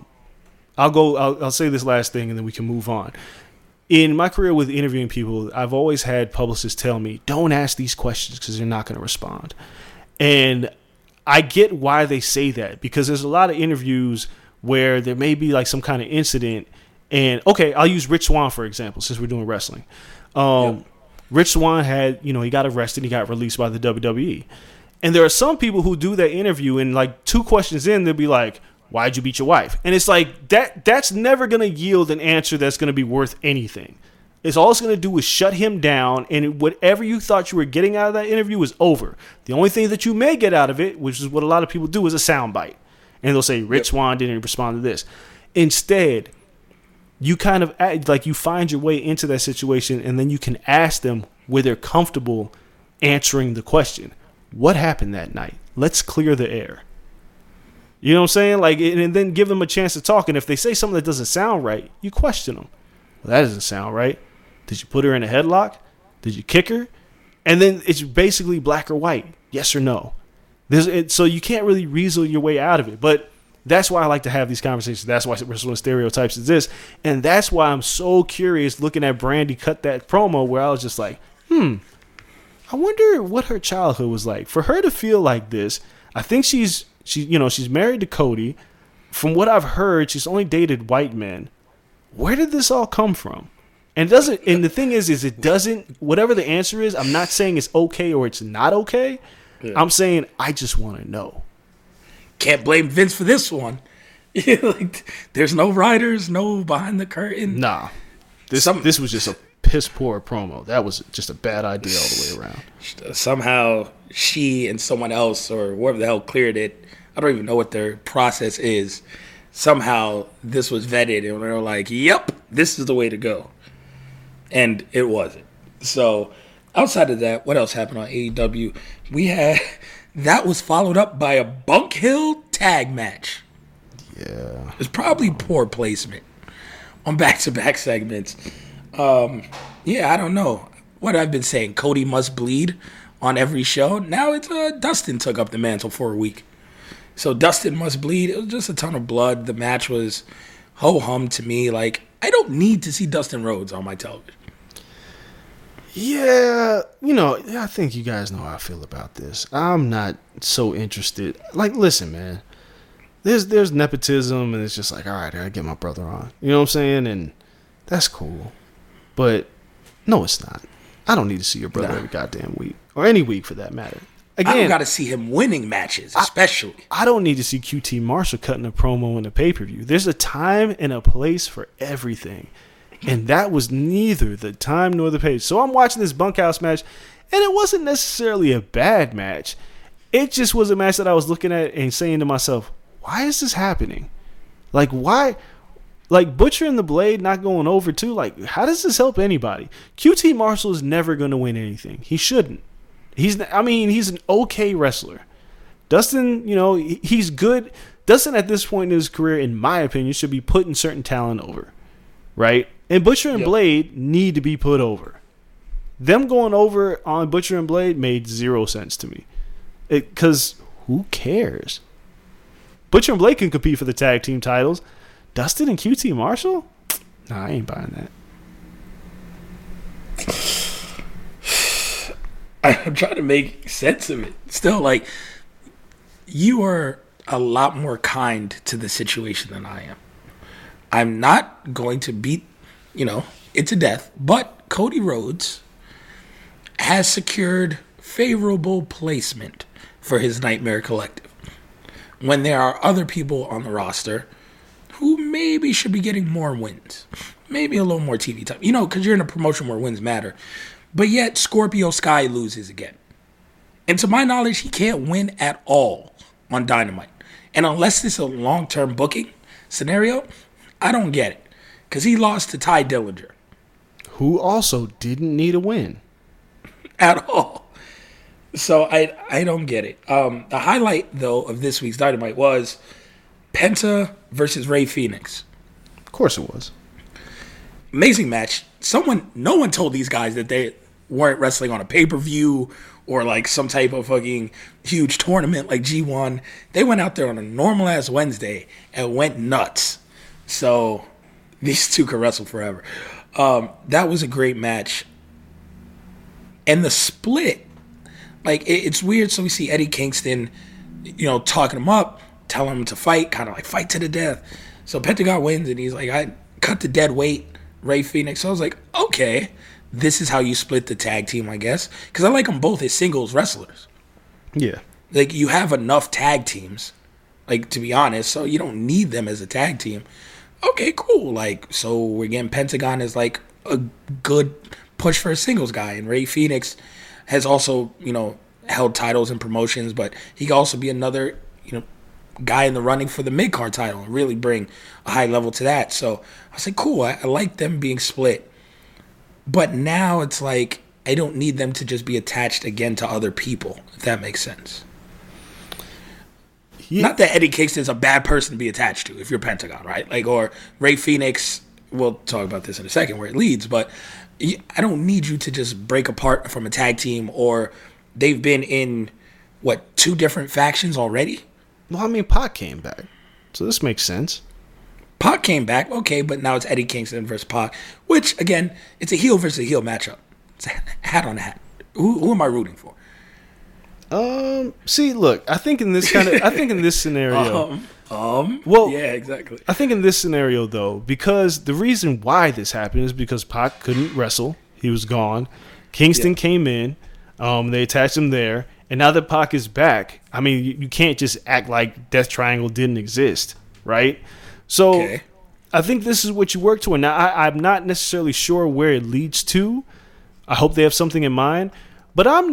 say this last thing and then we can move on. In my career with interviewing people, I've always had publicists tell me, don't ask these questions because they're not going to respond. And I get why they say that, because there's a lot of interviews where there may be like some kind of incident. And okay, I'll use Rich Swann for example, since we're doing wrestling. Rich Swann had, he got arrested, he got released by the WWE. And there are some people who do that interview and like 2 questions in, they'll be like, why'd you beat your wife? And it's like that's never gonna yield an answer that's gonna be worth anything. It's all it's gonna do is shut him down, and whatever you thought you were getting out of that interview is over. The only thing that you may get out of it, which is what a lot of people do, is a soundbite. And they'll say, Rich Swann didn't respond to this. Instead, you kind of act like you find your way into that situation, and then you can ask them where they're comfortable answering the question. What happened that night? Let's clear the air. You know what I'm saying? Like, and then give them a chance to talk. And if they say something that doesn't sound right, you question them. Well, that doesn't sound right. Did you put her in a headlock? Did you kick her? And then it's basically black or white. Yes or no. So you can't really reason your way out of it. But that's why I like to have these conversations. That's why Wrestling Stereotypes exist. And that's why I'm so curious looking at Brandy cut that promo where I was just like, I wonder what her childhood was like. For her to feel like this, I think she's married to Cody. From what I've heard, she's only dated white men. Where did this all come from? And the thing is it doesn't, whatever the answer is, I'm not saying it's okay or it's not okay. Yeah. I'm saying I just want to know. Can't blame Vince for this one. Like, there's no writers, no behind the curtain. Nah. This was just a piss poor promo. That was just a bad idea all the way around. Somehow she and someone else or whoever the hell cleared it, I don't even know what their process is. Somehow this was vetted and they were like, yep, this is the way to go. And it wasn't. So outside of that, what else happened on AEW? We had... That was followed up by a Bunk Hill tag match. Yeah. It's probably poor placement on back-to-back segments. Yeah, I don't know. What I've been saying, Cody must bleed on every show. Now it's Dustin took up the mantle for a week. So Dustin must bleed. It was just a ton of blood. The match was ho-hum to me. Like, I don't need to see Dustin Rhodes on my television. Yeah, I think you guys know how I feel about this. I'm not so interested. Like, listen, man, there's nepotism, and it's just like, all right, I gotta get my brother on. You know what I'm saying? And that's cool. But no, it's not. I don't need to see your brother every goddamn week, or any week for that matter. Again, I don't got to see him winning matches, especially. I don't need to see QT Marshall cutting a promo in a pay-per-view. There's a time and a place for everything. And that was neither the time nor the place. So I'm watching this bunkhouse match, and it wasn't necessarily a bad match. It just was a match that I was looking at and saying to myself, why is this happening? Like, why? Like, Butcher and the Blade not going over too? Like, how does this help anybody? QT Marshall is never going to win anything. He shouldn't. He's an okay wrestler. Dustin, he's good. Dustin at this point in his career, in my opinion, should be putting certain talent over. Right? And Butcher and Blade need to be put over. them going over on Butcher and Blade made zero sense to me. Because who cares? Butcher and Blade can compete for the tag team titles. Dustin and QT Marshall? Nah, I ain't buying that. I'm trying to make sense of it. Still, like, you are a lot more kind to the situation than I am. I'm not going to beat, it to death, but Cody Rhodes has secured favorable placement for his Nightmare Collective when there are other people on the roster who maybe should be getting more wins, maybe a little more TV time, because you're in a promotion where wins matter. But yet Scorpio Sky loses again. And to my knowledge, he can't win at all on Dynamite. And unless this is a long-term booking scenario, I don't get it. Because he lost to Ty Dillinger. Who also didn't need a win. At all. So I don't get it. The highlight, though, of this week's Dynamite was Penta versus Rey Fenix. Of course it was. Amazing match. No one told these guys that they weren't wrestling on a pay-per-view or like some type of fucking huge tournament like G1. They went out there on a normal-ass Wednesday and went nuts. So these two could wrestle forever. That was a great match. And the split, like, it's weird. So we see Eddie Kingston, talking him up, telling him to fight, kind of like fight to the death. So Pentagon wins, and he's like, I cut the dead weight, Rey Fenix. So I was like, okay, this is how you split the tag team, I guess. Because I like them both as singles wrestlers. Yeah. Like, you have enough tag teams, like, to be honest, so you don't need them as a tag team. Okay, cool. Like, so we're getting Pentagon as, like, a good push for a singles guy. And Rey Fenix has also, held titles and promotions, but he can also be another, guy in the running for the mid-card title and really bring a high level to that. So I was like, cool, I like them being split. But now it's like, I don't need them to just be attached again to other people, if that makes sense. Yeah. Not that Eddie Kingston's a bad person to be attached to if you're Pentagon, right? Like, or Rey Fenix, we'll talk about this in a second where it leads, but I don't need you to just break apart from a tag team, or they've been in, 2 different factions already? Well, I mean, Pac came back, so this makes sense. Pac came back, okay, but now it's Eddie Kingston versus Pac, which, again, it's a heel versus heel matchup. It's a hat on a hat. Who am I rooting for? See, look, I think in this scenario, well, yeah, exactly. I think in this scenario, though, because the reason why this happened is because Pac couldn't wrestle. He was gone. Kingston came in. They attached him there. And now that Pac is back, I mean, you can't just act like Death Triangle didn't exist, right? So I think this is what you work toward. Now, I'm not necessarily sure where it leads to. I hope they have something in mind. But I'm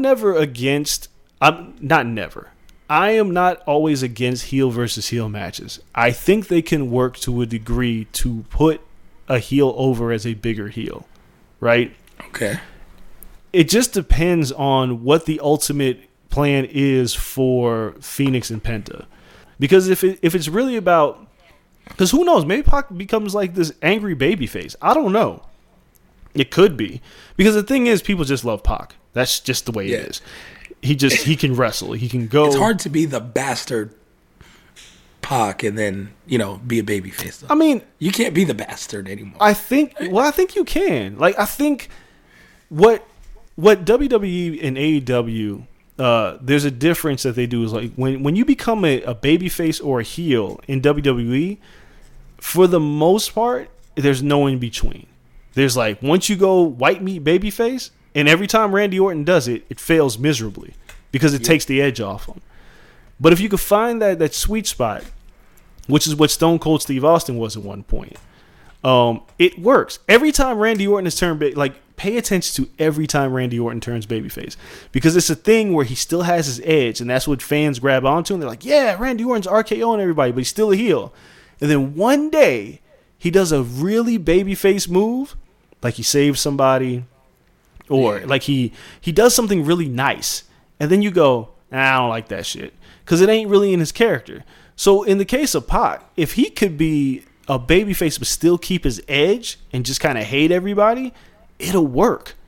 not always against heel versus heel matches. I think they can work to a degree to put a heel over as a bigger heel, right? Okay. It just depends on what the ultimate plan is for Phoenix and Penta. Because if it's really about... Because who knows? Maybe Pac becomes like this angry babyface. I don't know. It could be. Because the thing is, people just love Pac. That's just the way it is. He can wrestle. He can go... It's hard to be the bastard Pac and then, be a babyface, though. I mean... You can't be the bastard anymore. I think you can. Like, I think what WWE and AEW... there's a difference that they do is like when you become a babyface or a heel in WWE, for the most part, there's no in between. There's like, once you go white meat babyface, and every time Randy Orton does it, it fails miserably because it takes the edge off him. But if you could find that sweet spot, which is what Stone Cold Steve Austin was at one point, it works. Every time Randy Orton has turned pay attention to every time Randy Orton turns babyface, because it's a thing where he still has his edge, and that's what fans grab onto, and they're like, yeah, Randy Orton's RKOing everybody, but he's still a heel. And then one day, he does a really babyface move, like he saves somebody, or like he does something really nice, and then you go, I don't like that shit, because it ain't really in his character. So in the case of Pac, if he could be a babyface but still keep his edge and just kind of hate everybody, it'll work.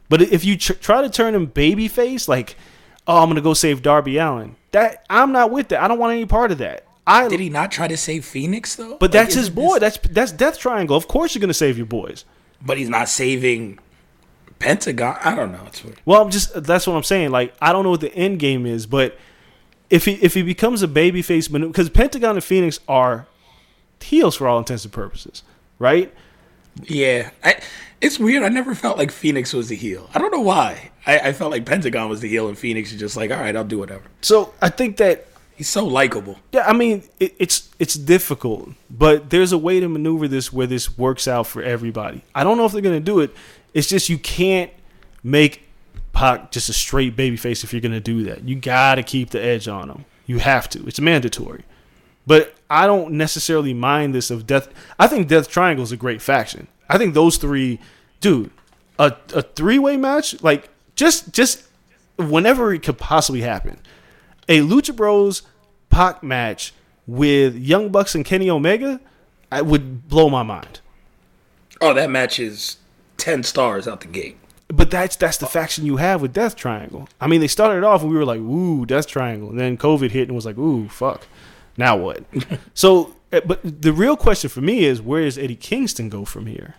But if you try to turn him babyface, like, oh, I'm gonna go save Darby Allin, that I'm not with that. I don't want any part of that. Did he not try to save Phoenix though? But that's his boy. That's Death Triangle. Of course you're gonna save your boys. But he's not saving Pentagon. I don't know. It's weird. Well, that's what I'm saying. Like, I don't know what the end game is, but if he becomes a babyface, because Pentagon and Phoenix are heels for all intents and purposes, right? Yeah, it's weird. I never felt like Phoenix was the heel. I don't know why. I felt like Pentagon was the heel, and Phoenix is just like, all right, I'll do whatever. So I think that he's so likable. Yeah, I mean, it's difficult, but there's a way to maneuver this where this works out for everybody. I don't know if they're gonna do it. It's just you can't make Pac just a straight babyface if you're gonna do that. You gotta keep the edge on him. You have to. It's mandatory. But I don't necessarily mind this of Death. I think Death Triangle is a great faction. I think those three, dude, a three-way match, like just whenever it could possibly happen, a Lucha Bros Pac match with Young Bucks and Kenny Omega, I would blow my mind. Oh, that match is 10 stars out the gate. But that's the faction you have with Death Triangle. I mean, they started off and we were like, ooh, Death Triangle. And then COVID hit and was like, ooh, fuck. Now what? So, but the real question for me is, where does Eddie Kingston go from here?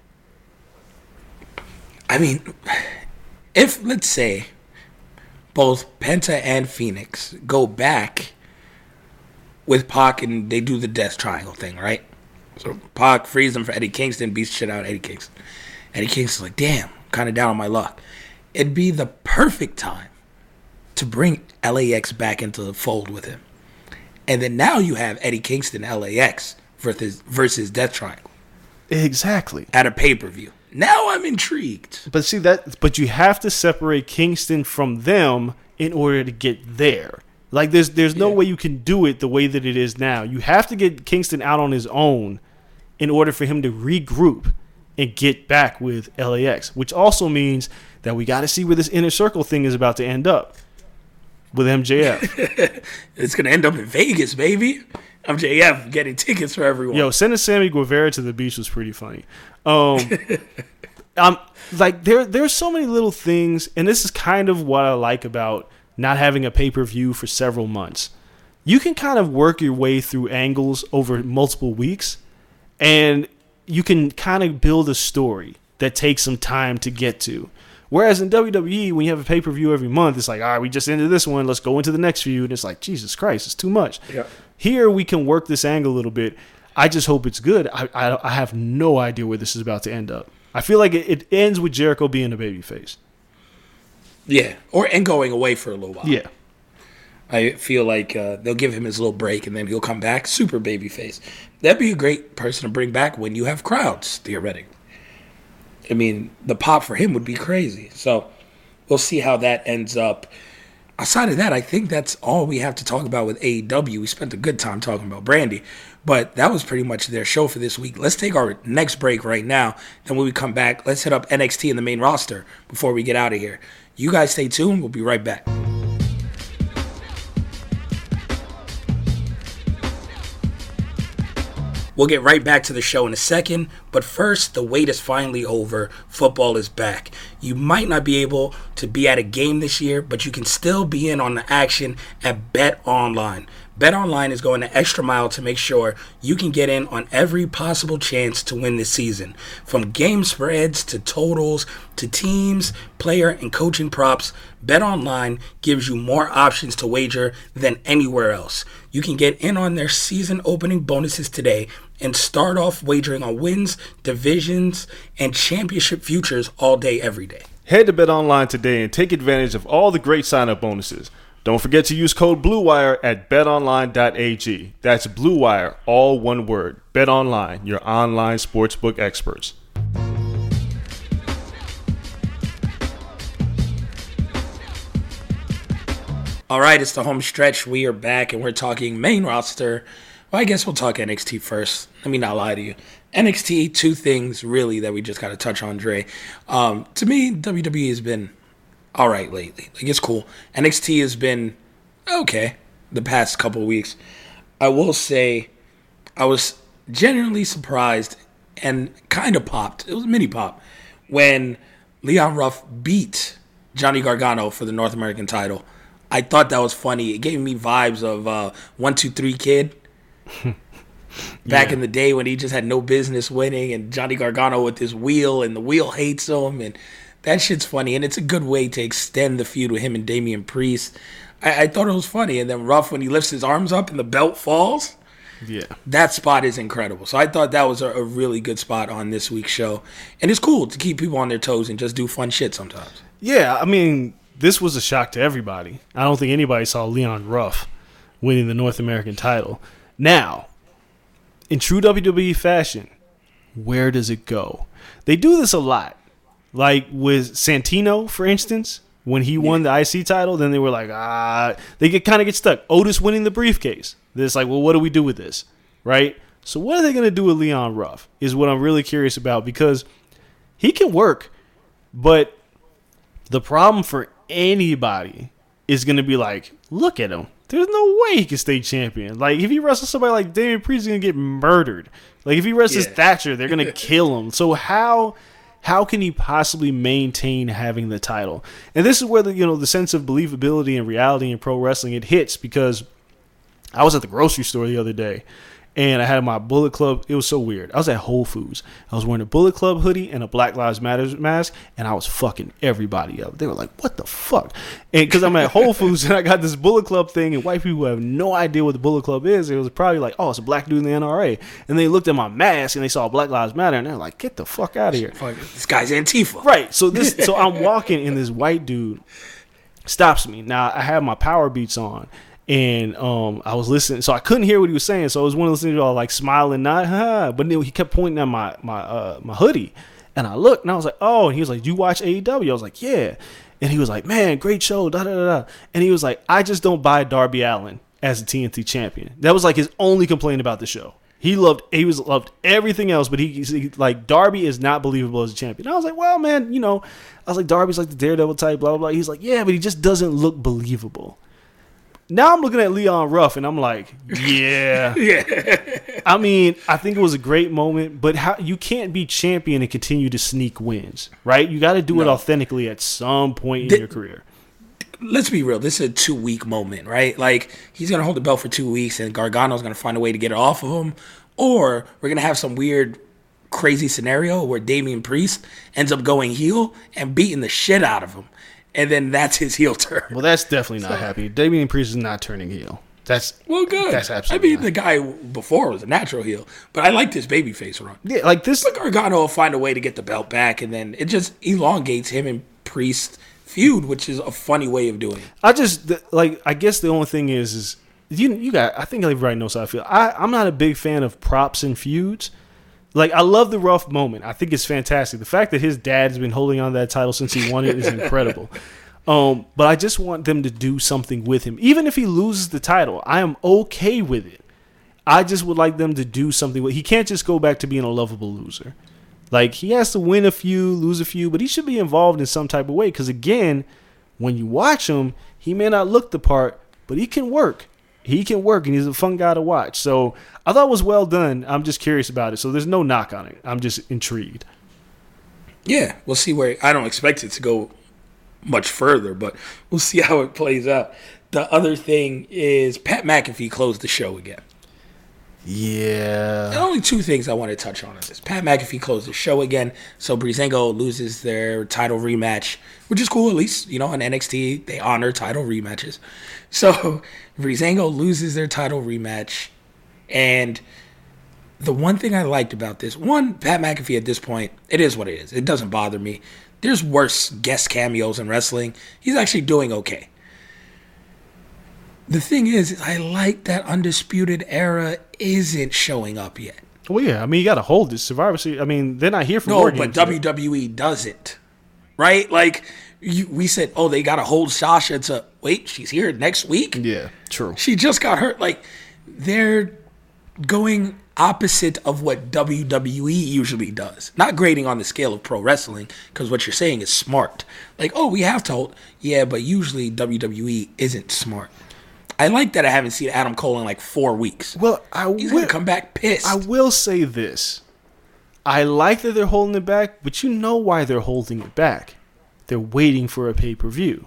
I mean, if, let's say, both Penta and Phoenix go back with Pac and they do the Death Triangle thing, right? So Pac frees them for Eddie Kingston, beats shit out of Eddie Kingston. Eddie Kingston's like, damn, kind of down on my luck. It'd be the perfect time to bring LAX back into the fold with him. And then now you have Eddie Kingston, LAX versus Death Triangle. Exactly. At a pay-per-view. Now I'm intrigued. But see but you have to separate Kingston from them in order to get there. Like there's no way you can do it the way that it is now. You have to get Kingston out on his own in order for him to regroup and get back with LAX, which also means that we got to see where this inner circle thing is about to end up with MJF. It's going to end up in Vegas, baby. MJF getting tickets for everyone. Yo, sending Sammy Guevara to the beach was pretty funny. Like there's so many little things, and this is kind of what I like about not having a pay-per-view for several months. You can kind of work your way through angles over multiple weeks, and you can kind of build a story that takes some time to get to. Whereas in WWE, when you have a pay-per-view every month, it's like, all right, we just ended this one, let's go into the next feud. And it's like, Jesus Christ, it's too much. Yeah. Here, we can work this angle a little bit. I just hope it's good. I have no idea where this is about to end up. I feel like it ends with Jericho being a babyface. Yeah, and going away for a little while. Yeah. I feel like they'll give him his little break, and then he'll come back super babyface. That'd be a great person to bring back when you have crowds, theoretically. I mean, the pop for him would be crazy. So we'll see how that ends up. Aside of that, I think that's all we have to talk about with AEW. We spent a good time talking about Brandy, but that was pretty much their show for this week. Let's take our next break right now. Then when we come back, let's hit up NXT in the main roster before we get out of here. You guys stay tuned. We'll be right back. We'll get right back to the show in a second, but first, the wait is finally over. Football is back. You might not be able to be at a game this year, but you can still be in on the action at BetOnline. BetOnline is going the extra mile to make sure you can get in on every possible chance to win this season. From game spreads to totals to teams, player, and coaching props, BetOnline gives you more options to wager than anywhere else. You can get in on their season opening bonuses today and start off wagering on wins, divisions, and championship futures all day, every day. Head to BetOnline today and take advantage of all the great sign-up bonuses. Don't forget to use code BlueWire at betonline.ag. That's BlueWire, all one word. BetOnline, your online sportsbook experts. All right, it's the home stretch. We are back, and we're talking main roster. Well, I guess we'll talk NXT first. Let me not lie to you. NXT, two things, really, that we just got to touch on, Dre. To me, WWE has been all right lately. Like, it's cool. NXT has been okay the past couple of weeks. I will say I was genuinely surprised and kind of popped. It was a mini pop when Leon Ruff beat Johnny Gargano for the North American title. I thought that was funny. It gave me vibes of 1-2-3 Kid. Back in the day when he just had no business winning, and Johnny Gargano with his wheel, and the wheel hates him, and that shit's funny. And it's a good way to extend the feud with him and Damian Priest. I thought it was funny. And then Ruff, when he lifts his arms up and the belt falls, that spot is incredible. So I thought that was a really good spot on this week's show. And it's cool to keep people on their toes and just do fun shit sometimes. Yeah, I mean, this was a shock to everybody. I don't think anybody saw Leon Ruff winning the North American title. Now, in true WWE fashion, where does it go? They do this a lot. Like with Santino, for instance, when he won the IC title, then they were like, they kind of get stuck. Otis winning the briefcase. It's like, well, what do we do with this? Right? So what are they going to do with Leon Ruff is what I'm really curious about, because he can work, but the problem for anybody is going to be like, look at him. There's no way he can stay champion. Like, if he wrestles somebody like Damian Priest, he's going to get murdered. Like, if he wrestles Thatcher, they're going to kill him. So how can he possibly maintain having the title? And this is where the sense of believability and reality in pro wrestling, it hits, because I was at the grocery store the other day, and I had my Bullet Club. It was so weird. I was at Whole Foods. I was wearing a Bullet Club hoodie and a Black Lives Matter mask, and I was fucking everybody up. They were like, what the fuck? And because I'm at Whole Foods, and I got this Bullet Club thing, and white people have no idea what the Bullet Club is. It was probably like, oh, it's a black dude in the NRA. And they looked at my mask, and they saw Black Lives Matter, and they're like, get the fuck out of here. This guy's Antifa. Right. So I'm walking, and this white dude stops me. Now, I have my Power Beats on. And I was listening, so I couldn't hear what he was saying. So it was one of those things where I was like smiling, not, but then he kept pointing at my hoodie, and I looked, and I was like, oh. And he was like, "You watch AEW?" I was like, "Yeah." And he was like, "Man, great show." Da da da. And he was like, "I just don't buy Darby Allin as a TNT champion." That was like his only complaint about the show. He loved everything else, but he like, Darby is not believable as a champion. And I was like, well, man, I was like, Darby's like the Daredevil type, blah blah blah. He's like, yeah, but he just doesn't look believable. Now I'm looking at Leon Ruff, and I'm like, yeah. I mean, I think it was a great moment, but you can't be champion and continue to sneak wins, right? You got to do it authentically at some point in your career. Let's be real. This is a 2-week moment, right? Like, he's going to hold the belt for 2 weeks, and Gargano's going to find a way to get it off of him. Or we're going to have some weird, crazy scenario where Damian Priest ends up going heel and beating the shit out of him. And then that's his heel turn. Well, that's definitely not happy. Damian Priest is not turning heel. That's good. That's absolutely. the guy before was a natural heel, but I liked his babyface run. Yeah, like this. But Gargano will find a way to get the belt back, and then it just elongates him and Priest feud, which is a funny way of doing it. I guess the only thing is you got. I think everybody knows how I feel. I'm not a big fan of props and feuds. Like, I love the Ruff moment. I think it's fantastic. The fact that his dad has been holding on to that title since he won it is incredible. But I just want them to do something with him. Even if he loses the title, I am okay with it. I just would like them to do something with. He can't just go back to being a lovable loser. Like, he has to win a few, lose a few, but he should be involved in some type of way. Because, again, when you watch him, he may not look the part, but he can work. He can work, and he's a fun guy to watch. So I thought it was well done. I'm just curious about it. So there's no knock on it. I'm just intrigued. Yeah, we'll see where. I don't expect it to go much further, but we'll see how it plays out. The other thing is Pat McAfee closed the show again. Yeah. And only 2 things I want to touch on this. Pat McAfee closed the show again, so Breezango loses their title rematch, which is cool. At least, on NXT, they honor title rematches. So Breezango loses their title rematch, and the one thing I liked about this, Pat McAfee at this point, it is what it is. It doesn't bother me. There's worse guest cameos in wrestling. He's actually doing okay. The thing is, I like that Undisputed Era isn't showing up yet. Well, yeah. I mean, you got to hold this Survivor Series. I mean, they're not here for more games. No, but WWE doesn't. Right? Like, we said, they got to hold Sasha to, wait, she's here next week? Yeah, true. She just got hurt. Like, they're going opposite of what WWE usually does. Not grading on the scale of pro wrestling, because what you're saying is smart. Like, we have to hold. Yeah, but usually WWE isn't smart. I like that I haven't seen Adam Cole in like 4 weeks. Well, he's going to come back pissed. I will say this. I like that they're holding it back, but you know why they're holding it back. They're waiting for a pay-per-view.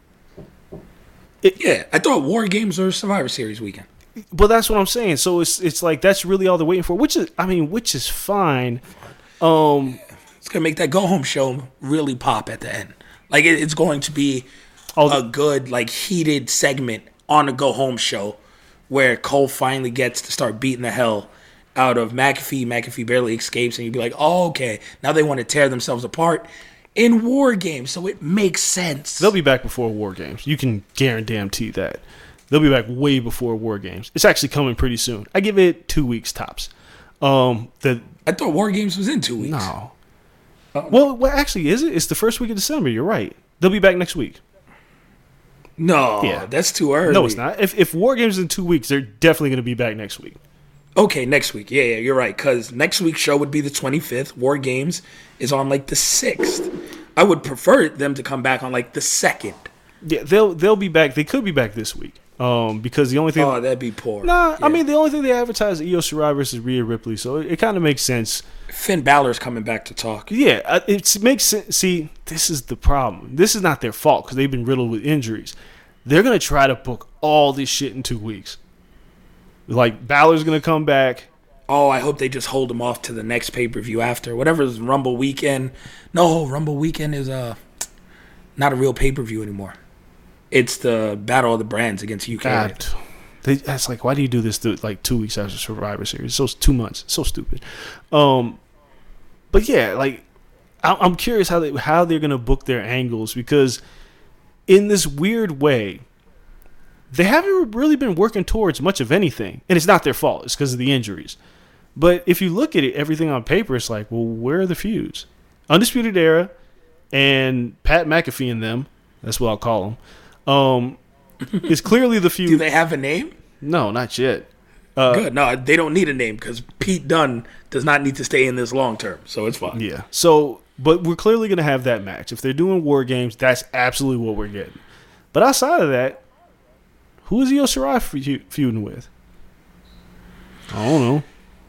Yeah, I thought War Games or Survivor Series weekend. But that's what I'm saying. So it's like that's really all they're waiting for, which is fine. It's gonna make that go home show really pop at the end. Like it's going to be a good like heated segment on a go home show where Cole finally gets to start beating the hell out of McAfee. McAfee barely escapes, and you'd be like, oh, okay, now they want to tear themselves apart in War Games, so it makes sense. They'll be back before War Games. You can guarantee that. They'll be back way before War Games. It's actually coming pretty soon. I give it 2 weeks tops. I thought War Games was in 2 weeks. No. Well, actually, is it? It's the first week of December. You're right. They'll be back next week. No, that's too early. No, it's not. If War Games is in 2 weeks, they're definitely going to be back next week. Okay, next week. Yeah, you're right. Because next week's show would be the 25th. War Games is on like the 6th. I would prefer them to come back on like the 2nd. Yeah, they'll be back. They could be back this week. Because the only thing. Oh, that'd be poor. Nah, yeah. I mean the only thing they advertise is Io Shirai versus Rhea Ripley, so it kind of makes sense. Finn Balor's coming back to talk. Yeah, it makes sense. See, this is the problem. This is not their fault because they've been riddled with injuries. They're gonna try to book all this shit in 2 weeks. Like Balor's gonna come back. Oh, I hope they just hold him off to the next pay-per-view after. Whatever's Rumble Weekend. No, Rumble Weekend is not a real pay-per-view anymore. It's the Battle of the Brands against UK. God, that's like, why do you do this like 2 weeks after Survivor Series? So 2 months. So stupid. But yeah, like I'm curious how they're gonna book their angles, because in this weird way, they haven't really been working towards much of anything, and it's not their fault. It's because of the injuries. But if you look at it, everything on paper, it's like, well, where are the feuds? Undisputed Era and Pat McAfee and them. That's what I'll call them. Is clearly the feud. Do they have a name? No, not yet. Good. No, they don't need a name because Pete Dunne does not need to stay in this long term, so it's fine. Yeah. So, but we're clearly going to have that match. If they're doing War Games, that's absolutely what we're getting. But outside of that, who is Io Shirai feuding with? I don't know.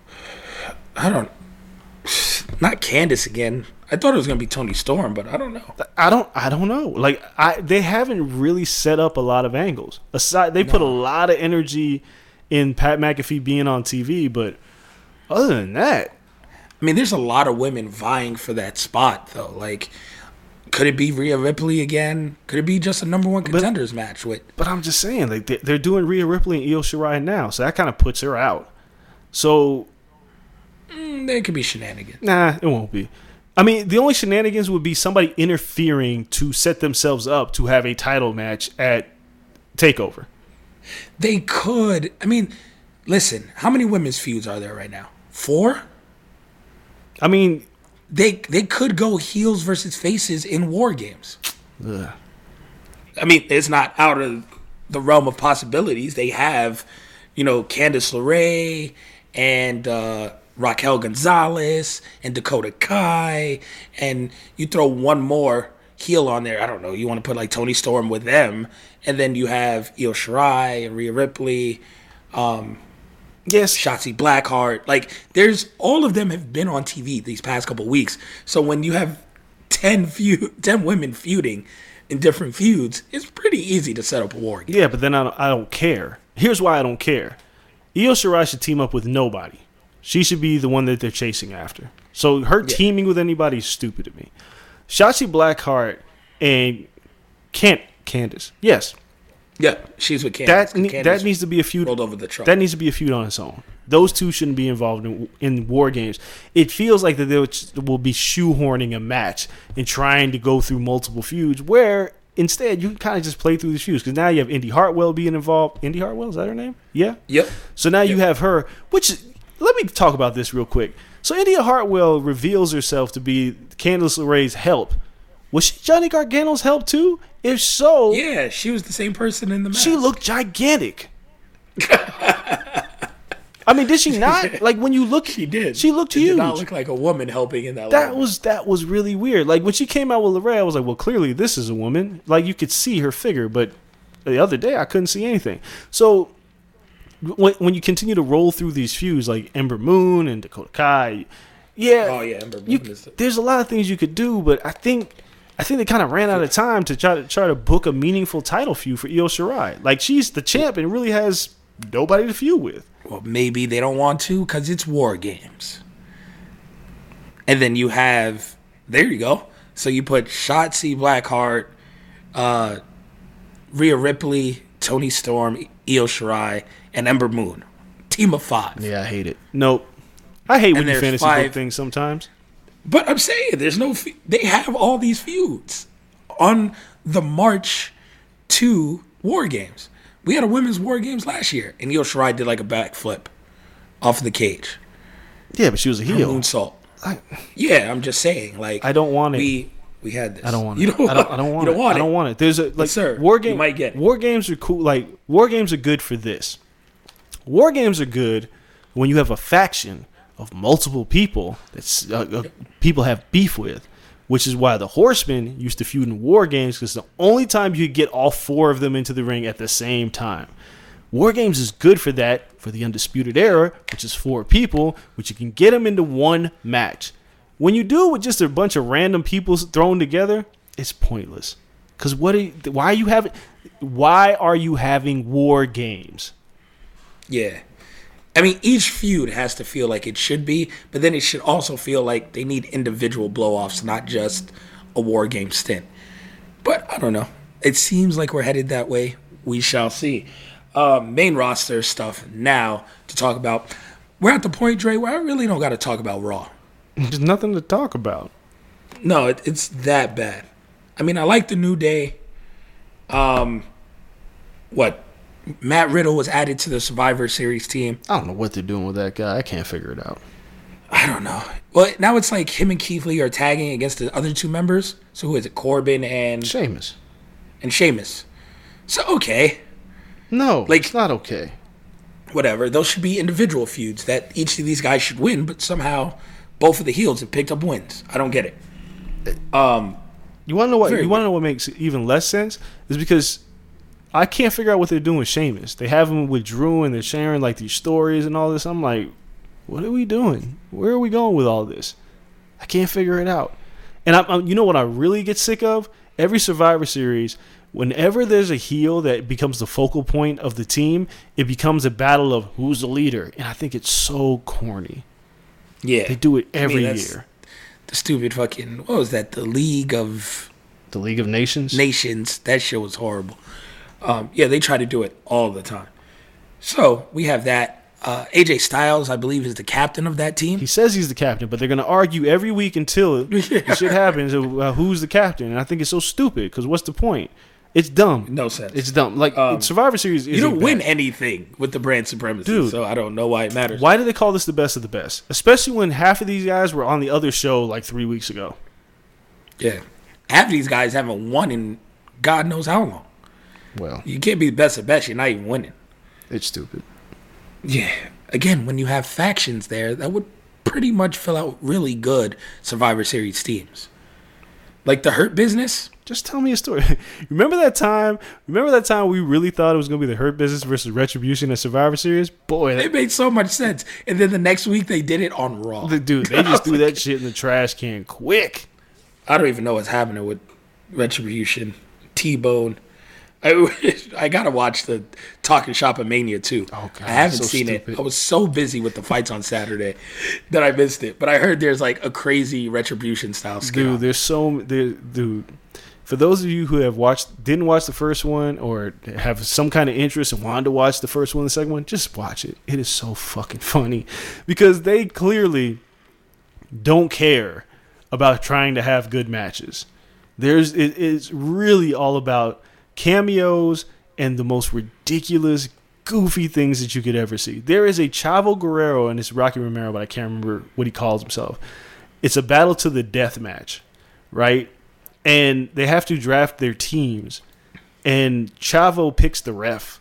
Not Candace again. I thought it was going to be Toni Storm, but I don't know. I don't know. Like they haven't really set up a lot of angles. They put a lot of energy in Pat McAfee being on TV, but other than that, I mean, there's a lot of women vying for that spot, though. Like, could it be Rhea Ripley again? Could it be just a number one contenders match with? But I'm just saying, like they're doing Rhea Ripley and Io Shirai now, so that kind of puts her out. So there could be shenanigans. Nah, it won't be. I mean, the only shenanigans would be somebody interfering to set themselves up to have a title match at TakeOver. They could. I mean, listen, how many women's feuds are there right now? 4? I mean, they could go heels versus faces in War Games. Ugh. I mean, it's not out of the realm of possibilities. They have, Candice LeRae and Raquel Gonzalez and Dakota Kai, and you throw one more heel on there. I don't know. You want to put like Toni Storm with them, and then you have Io Shirai and Rhea Ripley. Yes, Shotzi Blackheart. Like, there's all of them have been on TV these past couple weeks. So when you have 10 women feuding in different feuds, it's pretty easy to set up a war game. Yeah, but then I don't care. Here's why I don't care. Io Shirai should team up with nobody. She should be the one that they're chasing after. So her teaming with anybody is stupid to me. Shotzi Blackheart and Candice. Yes. Yeah, she's with Candice. That needs to be a feud. Rolled over the truck. That needs to be a feud on its own. Those two shouldn't be involved in War Games. It feels like that they will be shoehorning a match and trying to go through multiple feuds, where instead you can kind of just play through these feuds, because now you have Indy Hartwell being involved. Indy Hartwell, is that her name? Yeah. Yep. So now you have her. Let me talk about this real quick. So Indy Hartwell reveals herself to be Candice LeRae's help. Was she Johnny Gargano's help too? If so, yeah, she was the same person in the match. She looked gigantic. I mean, did she not? Like, when you look, she did. She looked huge. Did not look like a woman helping in that. That was really weird. Like, when she came out with LeRae, I was like, well, clearly this is a woman. Like, you could see her figure, but the other day I couldn't see anything. So when you continue to roll through these feuds, like Ember Moon and Dakota Kai, Yeah. Oh yeah, Ember Moon is There's a lot of things you could do, but I think they kind of ran out of time to try to book a meaningful title feud for Io Shirai. Like, she's the champ and really has nobody to feud with. Well, maybe they don't want to because it's War Games. And then you have, there you go. So you put Shotzi Blackheart, Rhea Ripley, Toni Storm, Io Shirai, and Ember Moon. Team of 5. Yeah, I hate it. Nope. I hate when you there's fantasy 5 book things sometimes. But I'm saying there's no. They have all these feuds on the march to War Games. We had a women's War Games last year, and Io Shirai did like a backflip off of the cage. Yeah, but she was a heel. Moonsault. Yeah, I'm just saying. Like, I don't want it. We had this. I don't want it. You don't, I don't want you it. don't want I don't want it. There's a like sir, war game. you might get it. War games are cool. Like, war games are good for this. War games are good when you have a faction of multiple people that people have beef with, which is why the Horsemen used to feud in War Games, because the only time you could get all 4 of them into the ring at the same time. War Games is good for that, for the Undisputed Era, which is 4 people, which you can get them into one match. When you do it with just a bunch of random people thrown together, it's pointless. Because why are you having War Games? Yeah. I mean, each feud has to feel like it should be, but then it should also feel like they need individual blow-offs, not just a War Game stint. But I don't know. It seems like we're headed that way. We shall see. Main roster stuff now to talk about. We're at the point, Dre, where I really don't got to talk about Raw. There's nothing to talk about. No, it's that bad. I mean, I like the New Day. Matt Riddle was added to the Survivor Series team. I don't know what they're doing with that guy. I can't figure it out. I don't know. Well, now it's like him and Keith Lee are tagging against the other 2 members. So who is it? Corbin and Sheamus. So, okay. No, Like- it's not okay. Whatever. Those should be individual feuds that each of these guys should win, but somehow both of the heels have picked up wins. I don't get it. You want to know what? Very You want to know what makes even less sense is because I can't figure out what they're doing with Sheamus. They have him with Drew and they're sharing like these stories and all this. I'm like, what are we doing? Where are we going with all this? I can't figure it out. And I'm you know what I really get sick of? Every Survivor Series, whenever there's a heel that becomes the focal point of the team, it becomes a battle of who's the leader. And I think it's so corny. Yeah. They do it every that's year. The stupid fucking, what was that? The League of The League of Nations? Nations. That shit was horrible. Yeah, they try to do it all the time. So we have that. AJ Styles, I believe, is the captain of that team. He says he's the captain, but they're going to argue every week until the shit happens of who's the captain. And I think it's so stupid because what's the point? It's dumb. No sense. It's dumb. Like, Survivor Series You don't isn't win bad. anything with the brand supremacy, Dude. so I don't know why it matters. Why do they call this the best of the best? Especially when half of these guys were on the other show like 3 weeks ago. Yeah. Half of these guys haven't won in God knows how long. Well, You can't be the best of best. You're not even winning. it's stupid. Yeah. Again, when you have factions there, that would pretty much fill out really good Survivor Series teams. Like the Hurt Business. Just tell me a story. Remember that time we really thought it was going to be the Hurt Business versus Retribution at Survivor Series? Boy, It made so much sense. And then the next week they did it on Raw. dude, they just threw that shit in the trash can quick. I don't even know what's happening with Retribution, T-Bone. I gotta watch the Talking Shop of Mania too. Oh, God, I haven't so seen stupid. it. I was so busy with the fights on Saturday that I missed it. But I heard there's like a crazy Retribution style skit. Dude, there's dude. For those of you who didn't watch the first one, or have some kind of interest and wanted to watch the first one and the second one, just watch it. It is so fucking funny because they clearly don't care about trying to have good matches. It's really all about cameos and the most ridiculous, goofy things that you could ever see. There is a Chavo Guerrero and it's Rocky Romero, but I can't remember what he calls himself. It's a battle to the death match, right? And they have to draft their teams, and Chavo picks the ref,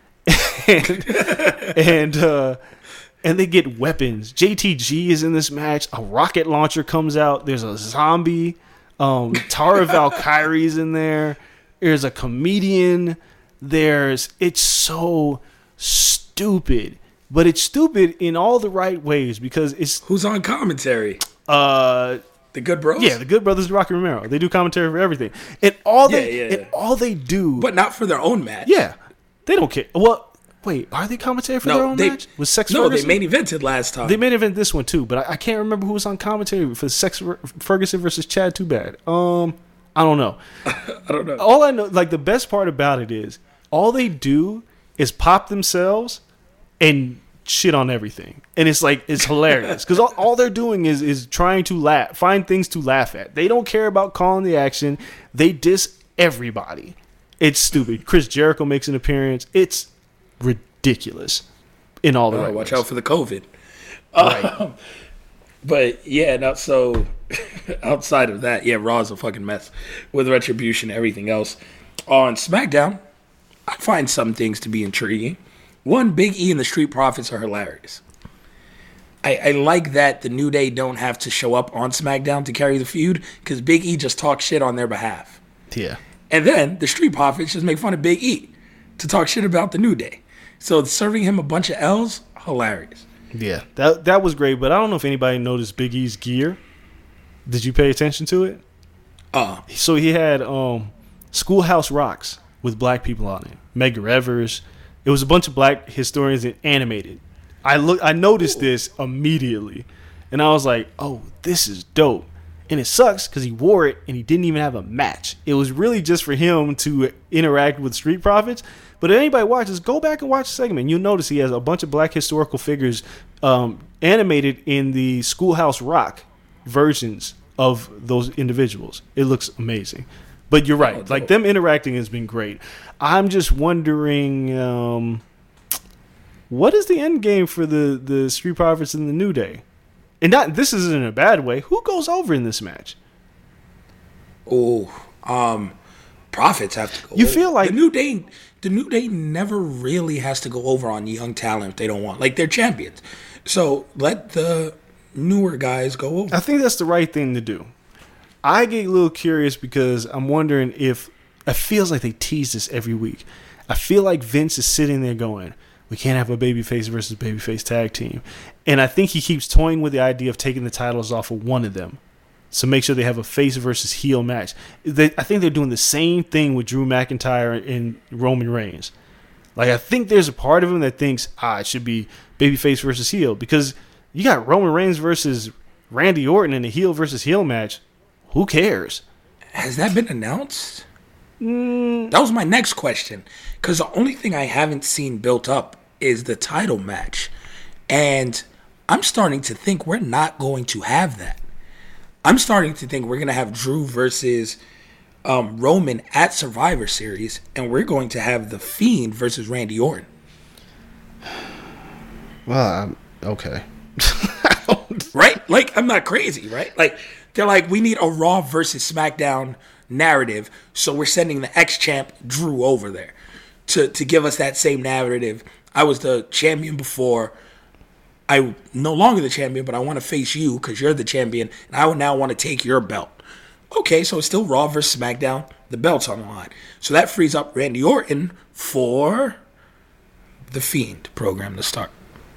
and they get weapons. JTG is in this match. A rocket launcher comes out. There's a zombie. Tara Valkyrie's in there. There's a comedian. It's so stupid. but it's stupid in all the right ways because it's Who's on commentary? uh The Good Bros? yeah, the Good Brothers, Rocky Romero. They do commentary for everything, and all they do, But not for their own match. yeah, they don't care. Well, wait, are they commentary for their own match? Was Sex No, Ferguson? they main evented last time. They main event this one too, but I can't remember who was on commentary for Ferguson versus Chad. Too bad. I don't know. I don't know. All I know, like the best part about it is, all they do is pop themselves and shit on everything, and it's hilarious because all they're doing is trying to find things to laugh at. They don't care about calling the action. They diss everybody. It's stupid. Chris Jericho makes an appearance. It's ridiculous in all the right Watch ways. out for the COVID. Right. But yeah, no, so outside of that, yeah, Raw's a fucking mess with Retribution and everything else. On SmackDown, I find some things to be intriguing. One, Big E and the Street Profits are hilarious. I like that the New Day don't have to show up on SmackDown to carry the feud because Big E just talks shit on their behalf. Yeah. And then the Street Profits just make fun of Big E to talk shit about the New Day. So serving him a bunch of L's, hilarious. Yeah. That was great, but I don't know if anybody noticed Big E's gear. Did you pay attention to it? So he had Schoolhouse Rocks with black people on it. Medgar Evers. It was a bunch of black historians and animated. I noticed this immediately, and I was like, "Oh, this is dope." And it sucks because he wore it and he didn't even have a match. It was really just for him to interact with Street Profits. But if anybody watches, go back and watch the segment. You'll notice he has a bunch of black historical figures animated in the Schoolhouse Rock versions of those individuals. It looks amazing. But you're right. Like, them interacting has been great. I'm just wondering, what is the end game for the Street Profits and the New Day? And this isn't in a bad way. Who goes over in this match? Profits have to go. You over. feel like the New Day never really has to go over on young talent if they don't want. Like, they're champions, so let the newer guys go over. I think that's the right thing to do. I get a little curious because I'm wondering if it feels like they tease this every week. I feel like Vince is sitting there going, we can't have a babyface versus babyface tag team. And I think he keeps toying with the idea of taking the titles off of one of them. So make sure they have a face versus heel match. I think they're doing the same thing with Drew McIntyre and Roman Reigns. Like, I think there's a part of him that thinks, it should be babyface versus heel. Because you got Roman Reigns versus Randy Orton in a heel versus heel match. Who cares? Has that been announced? That was my next question. Because the only thing I haven't seen built up is the title match. And I'm starting to think we're not going to have that. I'm starting to think we're going to have Drew versus Roman at Survivor Series. And we're going to have The Fiend versus Randy Orton. Well, okay. Right? Like, I'm not crazy, right? Like, they're like, we need a Raw versus SmackDown narrative, so we're sending the ex-champ Drew over there to give us that same narrative. I was the champion before. I'm no longer the champion, but I want to face you because you're the champion, and I would now want to take your belt. Okay, so it's still Raw versus SmackDown. The belt's on the line. So that frees up Randy Orton for the Fiend program to start.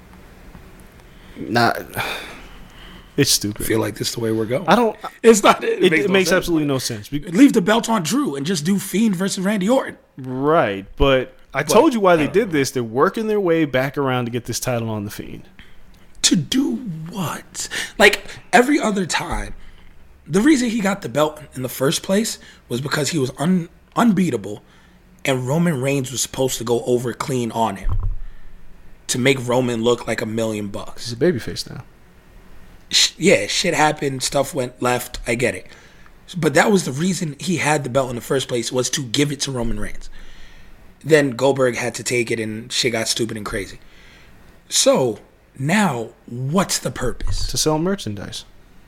It's stupid. I feel like this is the way we're going. It's not. It No makes sense. absolutely no sense. Leave the belt on Drew and just do Fiend versus Randy Orton. Right, but I told you why they did this. They're working their way back around to get this title on the Fiend. To do what? Like, every other time, the reason he got the belt in the first place was because he was unbeatable, and Roman Reigns was supposed to go over clean on him to make Roman look like $1 million. He's a babyface now. Yeah, shit happened, stuff went left, I get it. But that was the reason he had the belt in the first place, was to give it to Roman Reigns. Then Goldberg had to take it and shit got stupid and crazy. So, now, what's the purpose? To sell merchandise.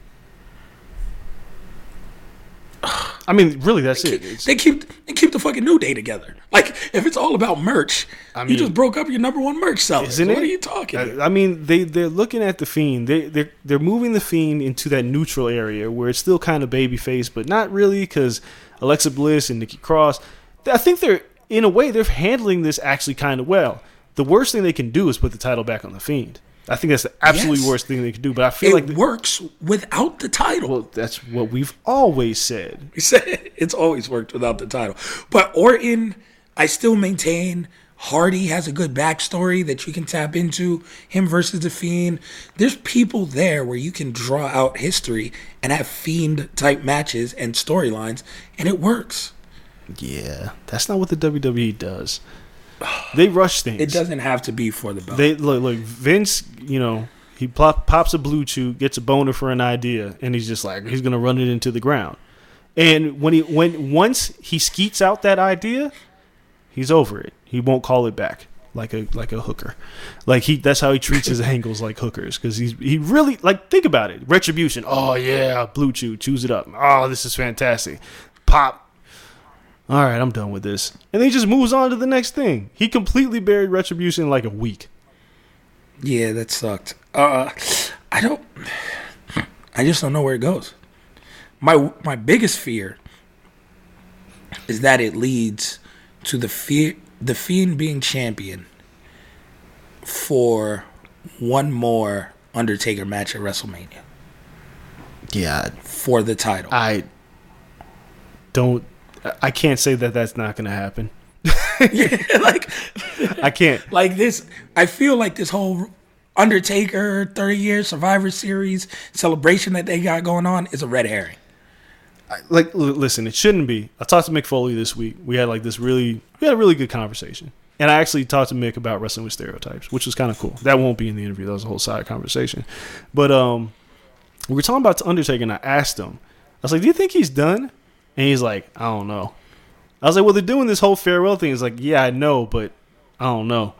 I mean, really, that's it. They keep the fucking New Day together. Like, if it's all about merch, you just broke up your number one merch seller. Isn't it? What are you talking about? I mean, they're looking at the Fiend. They're moving the Fiend into that neutral area where it's still kind of babyface, but not really, because Alexa Bliss and Nikki Cross. I think in a way they're handling this actually kind of well. The worst thing they can do is put the title back on the Fiend. I think that's the absolutely worst thing they can do. But I feel it works without the title. Well, that's what we've always said. It's always worked without the title. But Orton, I still maintain Hardy has a good backstory that you can tap into. Him versus the Fiend. There's people there where you can draw out history and have Fiend type matches and storylines, and it works. Yeah, that's not what the WWE does. They rush things. It doesn't have to be for the belt. They look Vince, he pops a blue chew, gets a boner for an idea, and he's just like, he's gonna run it into the ground. And once he skeets out that idea, he's over it. He won't call it back like a hooker. That's how he treats his angles, like hookers, because he really, think about it. Retribution. Oh yeah, blue chew, chews it up. Oh, this is fantastic. Pop. All right, I'm done with this. And then he just moves on to the next thing. He completely buried Retribution in like a week. Yeah, that sucked. I just don't know where it goes. My biggest fear is that it leads to the Fiend being champion for one more Undertaker match at WrestleMania. Yeah. For the title. I can't say that that's not going to happen. I can't. Like this, I feel like this whole Undertaker 30-year Survivor Series celebration that they got going on is a red herring. Listen, it shouldn't be. I talked to Mick Foley this week. We had a really good conversation. And I actually talked to Mick about wrestling with stereotypes, which was kind of cool. That won't be in the interview. That was a whole side conversation. But we were talking about Undertaker, and I asked him, I was like, do you think he's done? And he's like, I don't know. I was like, well, they're doing this whole farewell thing. He's like, yeah, I know, but I don't know.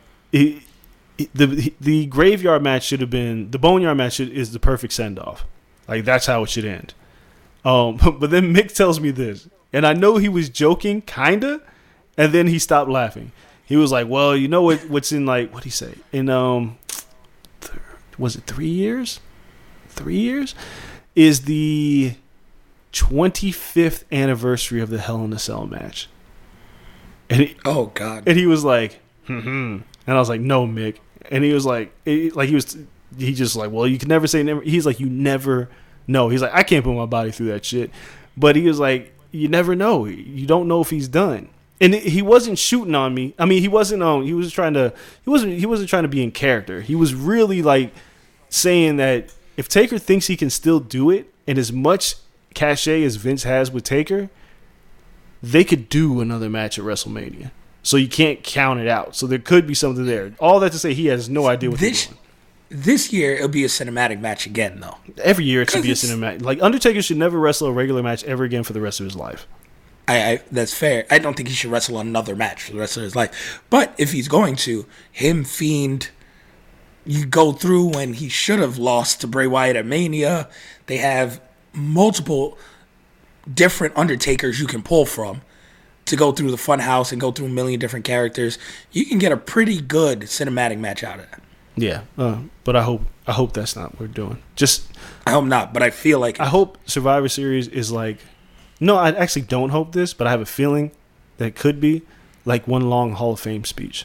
The graveyard match should have been, the boneyard match is the perfect send-off. That's how it should end. But then Mick tells me this, and I know he was joking, kinda, and then he stopped laughing. He was like, well, you know what's in, what'd he say? In, was it 3 years? 3 years? Is the 25th anniversary of the Hell in a Cell match. And oh God. And he was like, and I was like, no, Mick. And he was like, he just like, well, you can never say never. He's like, you never know. He's like, I can't put my body through that shit. But he was like, you never know. You don't know if he's done. And he wasn't shooting on me. I mean, he wasn't trying to be in character. He was really saying that if Taker thinks he can still do it, and as much cachet as Vince has with Taker, they could do another match at WrestleMania. So you can't count it out. So there could be something there. All that to say, he has no idea what they're doing. This year, it'll be a cinematic match again, though. Every year it should be a cinematic. Undertaker should never wrestle a regular match ever again for the rest of his life. That's fair. I don't think he should wrestle another match for the rest of his life. But if he's going to, him, Fiend, you go through when he should have lost to Bray Wyatt at Mania. They have multiple different Undertakers you can pull from to go through the Funhouse and go through a million different characters. You can get a pretty good cinematic match out of that. Yeah, but I hope that's not what we're doing. I hope not, but I feel like I hope Survivor Series is no, I actually don't hope this, but I have a feeling that it could be one long Hall of Fame speech.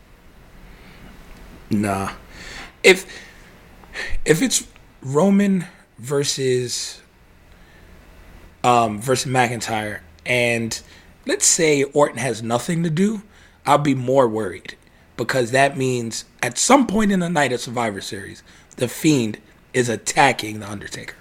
Nah, if it's Roman versus McIntyre, and let's say Orton has nothing to do, I'll be more worried, because that means at some point in the night of Survivor Series, the Fiend is attacking the Undertaker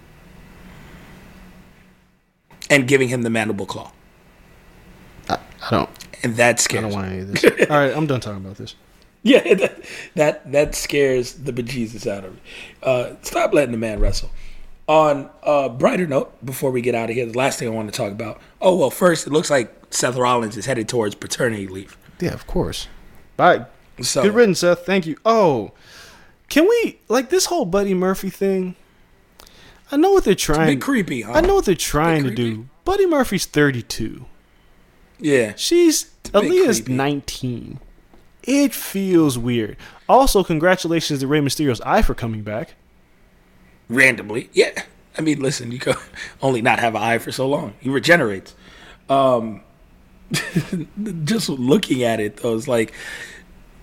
and giving him the mandible claw. I don't. And that scares me. I don't want any of this. All right, I'm done talking about this. Yeah, that scares the bejesus out of me. Stop letting the man wrestle. On a brighter note, before we get out of here, the last thing I want to talk about. Oh, well, first, it looks like Seth Rollins is headed towards paternity leave. Yeah, of course. Bye. So, good riddance, Seth. Thank you. Oh, can we, this whole Buddy Murphy thing? I know what they're trying. It's a bit creepy, huh? I know what they're trying to do. Buddy Murphy's 32. Yeah. Aaliyah's 19. It feels weird. Also, congratulations to Rey Mysterio's eye for coming back. Randomly. Yeah. I mean, listen, you can only not have an eye for so long. He regenerates. Just looking at it, though, it's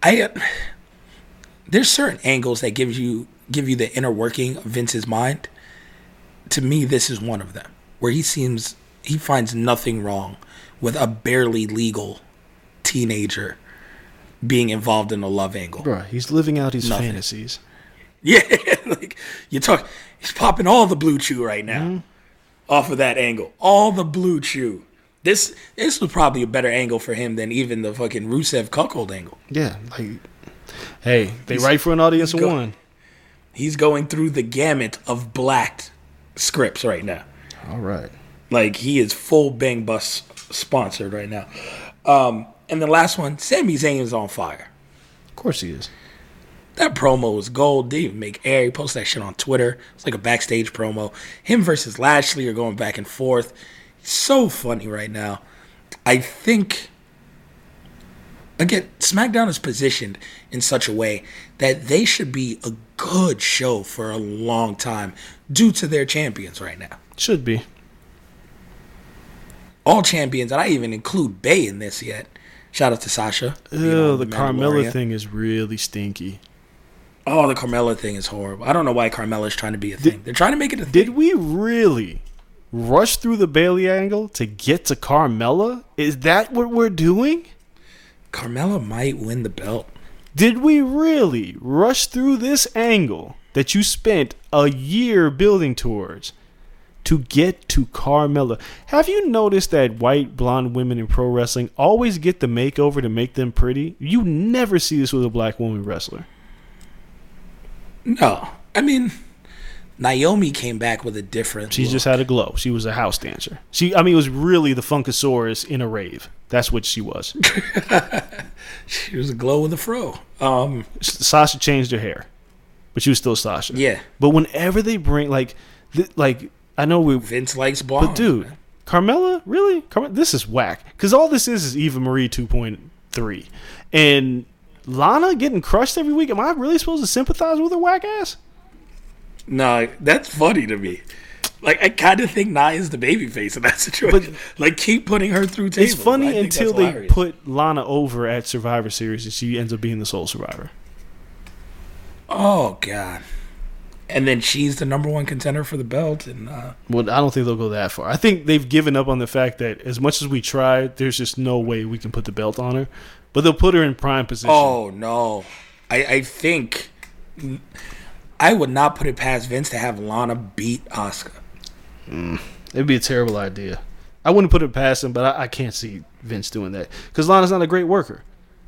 There's certain angles that give you the inner working of Vince's mind. To me, this is one of them, where he finds nothing wrong with a barely legal teenager being involved in a love angle. Bro, he's living out his fantasies. Yeah, like he's popping all the blue chew right now off of that angle. All the blue chew. This was probably a better angle for him than even the fucking Rusev cuckold angle. Yeah, like, hey, they write for an audience of one. He's going through the gamut of blacked scripts right now. All right. Like, he is full Bang Bus sponsored right now. And the last one, Sami Zayn is on fire. Of course he is. That promo was gold. Didn't even make air. He posted that shit on Twitter. It's like a backstage promo. Him versus Lashley are going back and forth. So funny right now. I think, again, SmackDown is positioned in such a way that they should be a good show for a long time due to their champions right now. Should be. All champions, and I even include Bae in this yet. Shout out to Sasha. Ew, the Carmella thing is really stinky. Oh, the Carmella thing is horrible. I don't know why Carmella's trying to be a thing. They're trying to make it a thing. Did we really rush through the Bailey angle to get to Carmella? Is that what we're doing? Carmella might win the belt. Did we really rush through this angle that you spent a year building towards to get to Carmella? Have you noticed that white blonde women in pro wrestling always get the makeover to make them pretty? You never see this with a black woman wrestler. No. I mean, Naomi came back with a different She look. just had a glow. She was a house dancer. It was really the Funkasaurus in a rave. That's what she was. She was a glow with a fro. Sasha changed her hair, but she was still Sasha. Yeah. But whenever they bring, I know Vince likes blonde. But dude, man. Carmella, really? This is whack. Because all this is Eva Marie 2.3. And Lana getting crushed every week. Am I really supposed to sympathize with her whack ass? No, that's funny to me. Like, I kind of think Nia's the babyface in that situation. But, keep putting her through tables. It's funny until they put Lana over at Survivor Series and she ends up being the sole survivor. Oh, God. And then she's the number one contender for the belt. And well, I don't think they'll go that far. I think they've given up on the fact that as much as we tried, there's just no way we can put the belt on her. But they'll put her in prime position. Oh, no. I think I would not put it past Vince to have Lana beat Asuka. It'd be a terrible idea. I wouldn't put it past him, but I can't see Vince doing that. Because Lana's not a great worker.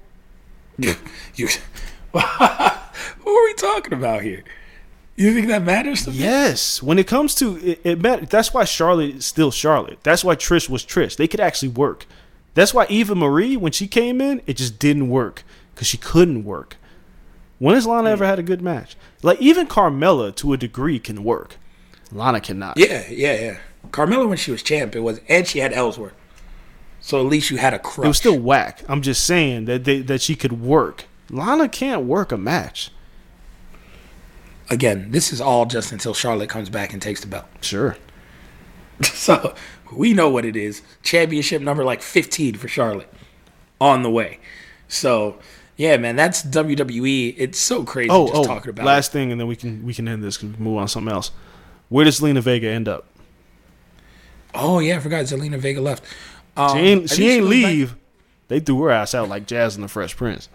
What are we talking about here? You think that matters to me? Yes. When it comes to it matters. That's why Charlotte is still Charlotte. That's why Trish was Trish. They could actually work. That's why Eva Marie, when she came in, it just didn't work. Because she couldn't work. When has Lana ever had a good match? Like, even Carmella, to a degree, can work. Lana cannot. Yeah. Carmella, when she was champ, and she had Ellsworth. So at least you had a crush. It was still whack. I'm just saying that she could work. Lana can't work a match. Again, this is all just until Charlotte comes back and takes the belt. Sure. So we know what it is. Championship number 15 for Charlotte on the way. So yeah, man, that's WWE. It's so crazy just talking about last it. thing, and then we can end this and move on to something else. Where does Zelina Vega end up? Oh yeah, I forgot Zelina Vega left. She ain't leave. Back. They threw her ass out like Jazz and the Fresh Prince.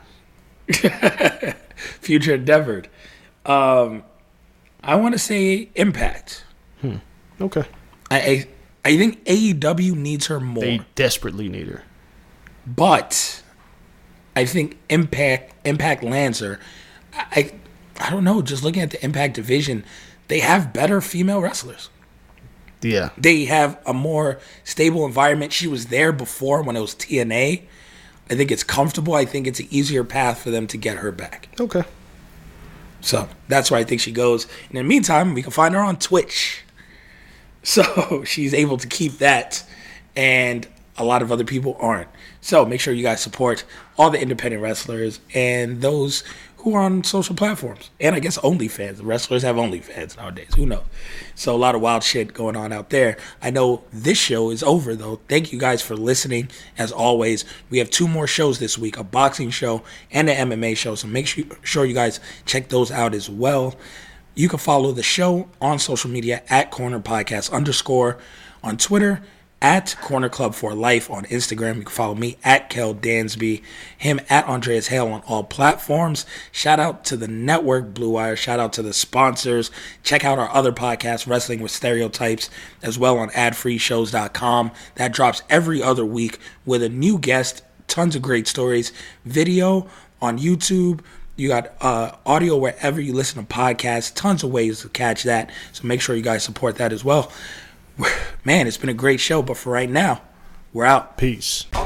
Future endeavored. I want to say Impact. Okay. I think AEW needs her more. They desperately need her. But I think Impact lands her. I don't know. Just looking at the Impact division, they have better female wrestlers. Yeah. They have a more stable environment. She was there before when it was TNA. I think it's comfortable. I think it's an easier path for them to get her back. Okay. So that's where I think she goes. In the meantime, we can find her on Twitch. So she's able to keep that. And a lot of other people aren't. So make sure you guys support all the independent wrestlers and those who are on social platforms. And I guess OnlyFans. The wrestlers have OnlyFans nowadays. Who knows? So a lot of wild shit going on out there. I know this show is over, though. Thank you guys for listening. As always, we have 2 more shows this week, a boxing show and an MMA show. So make sure you guys check those out as well. You can follow the show on social media at Corner Podcast _ on Twitter, at Corner Club for Life on Instagram. You can follow me at Kel Dansby, him at Andreas Hale on all platforms. Shout out to the network Blue Wire. Shout out to the sponsors. Check out our other podcast, Wrestling with Stereotypes, as well on adfreeshows.com. That drops every other week with a new guest. Tons of great stories. Video on YouTube. You got audio wherever you listen to podcasts. Tons of ways to catch that. So make sure you guys support that as well. Man, it's been a great show, but for right now, we're out. Peace.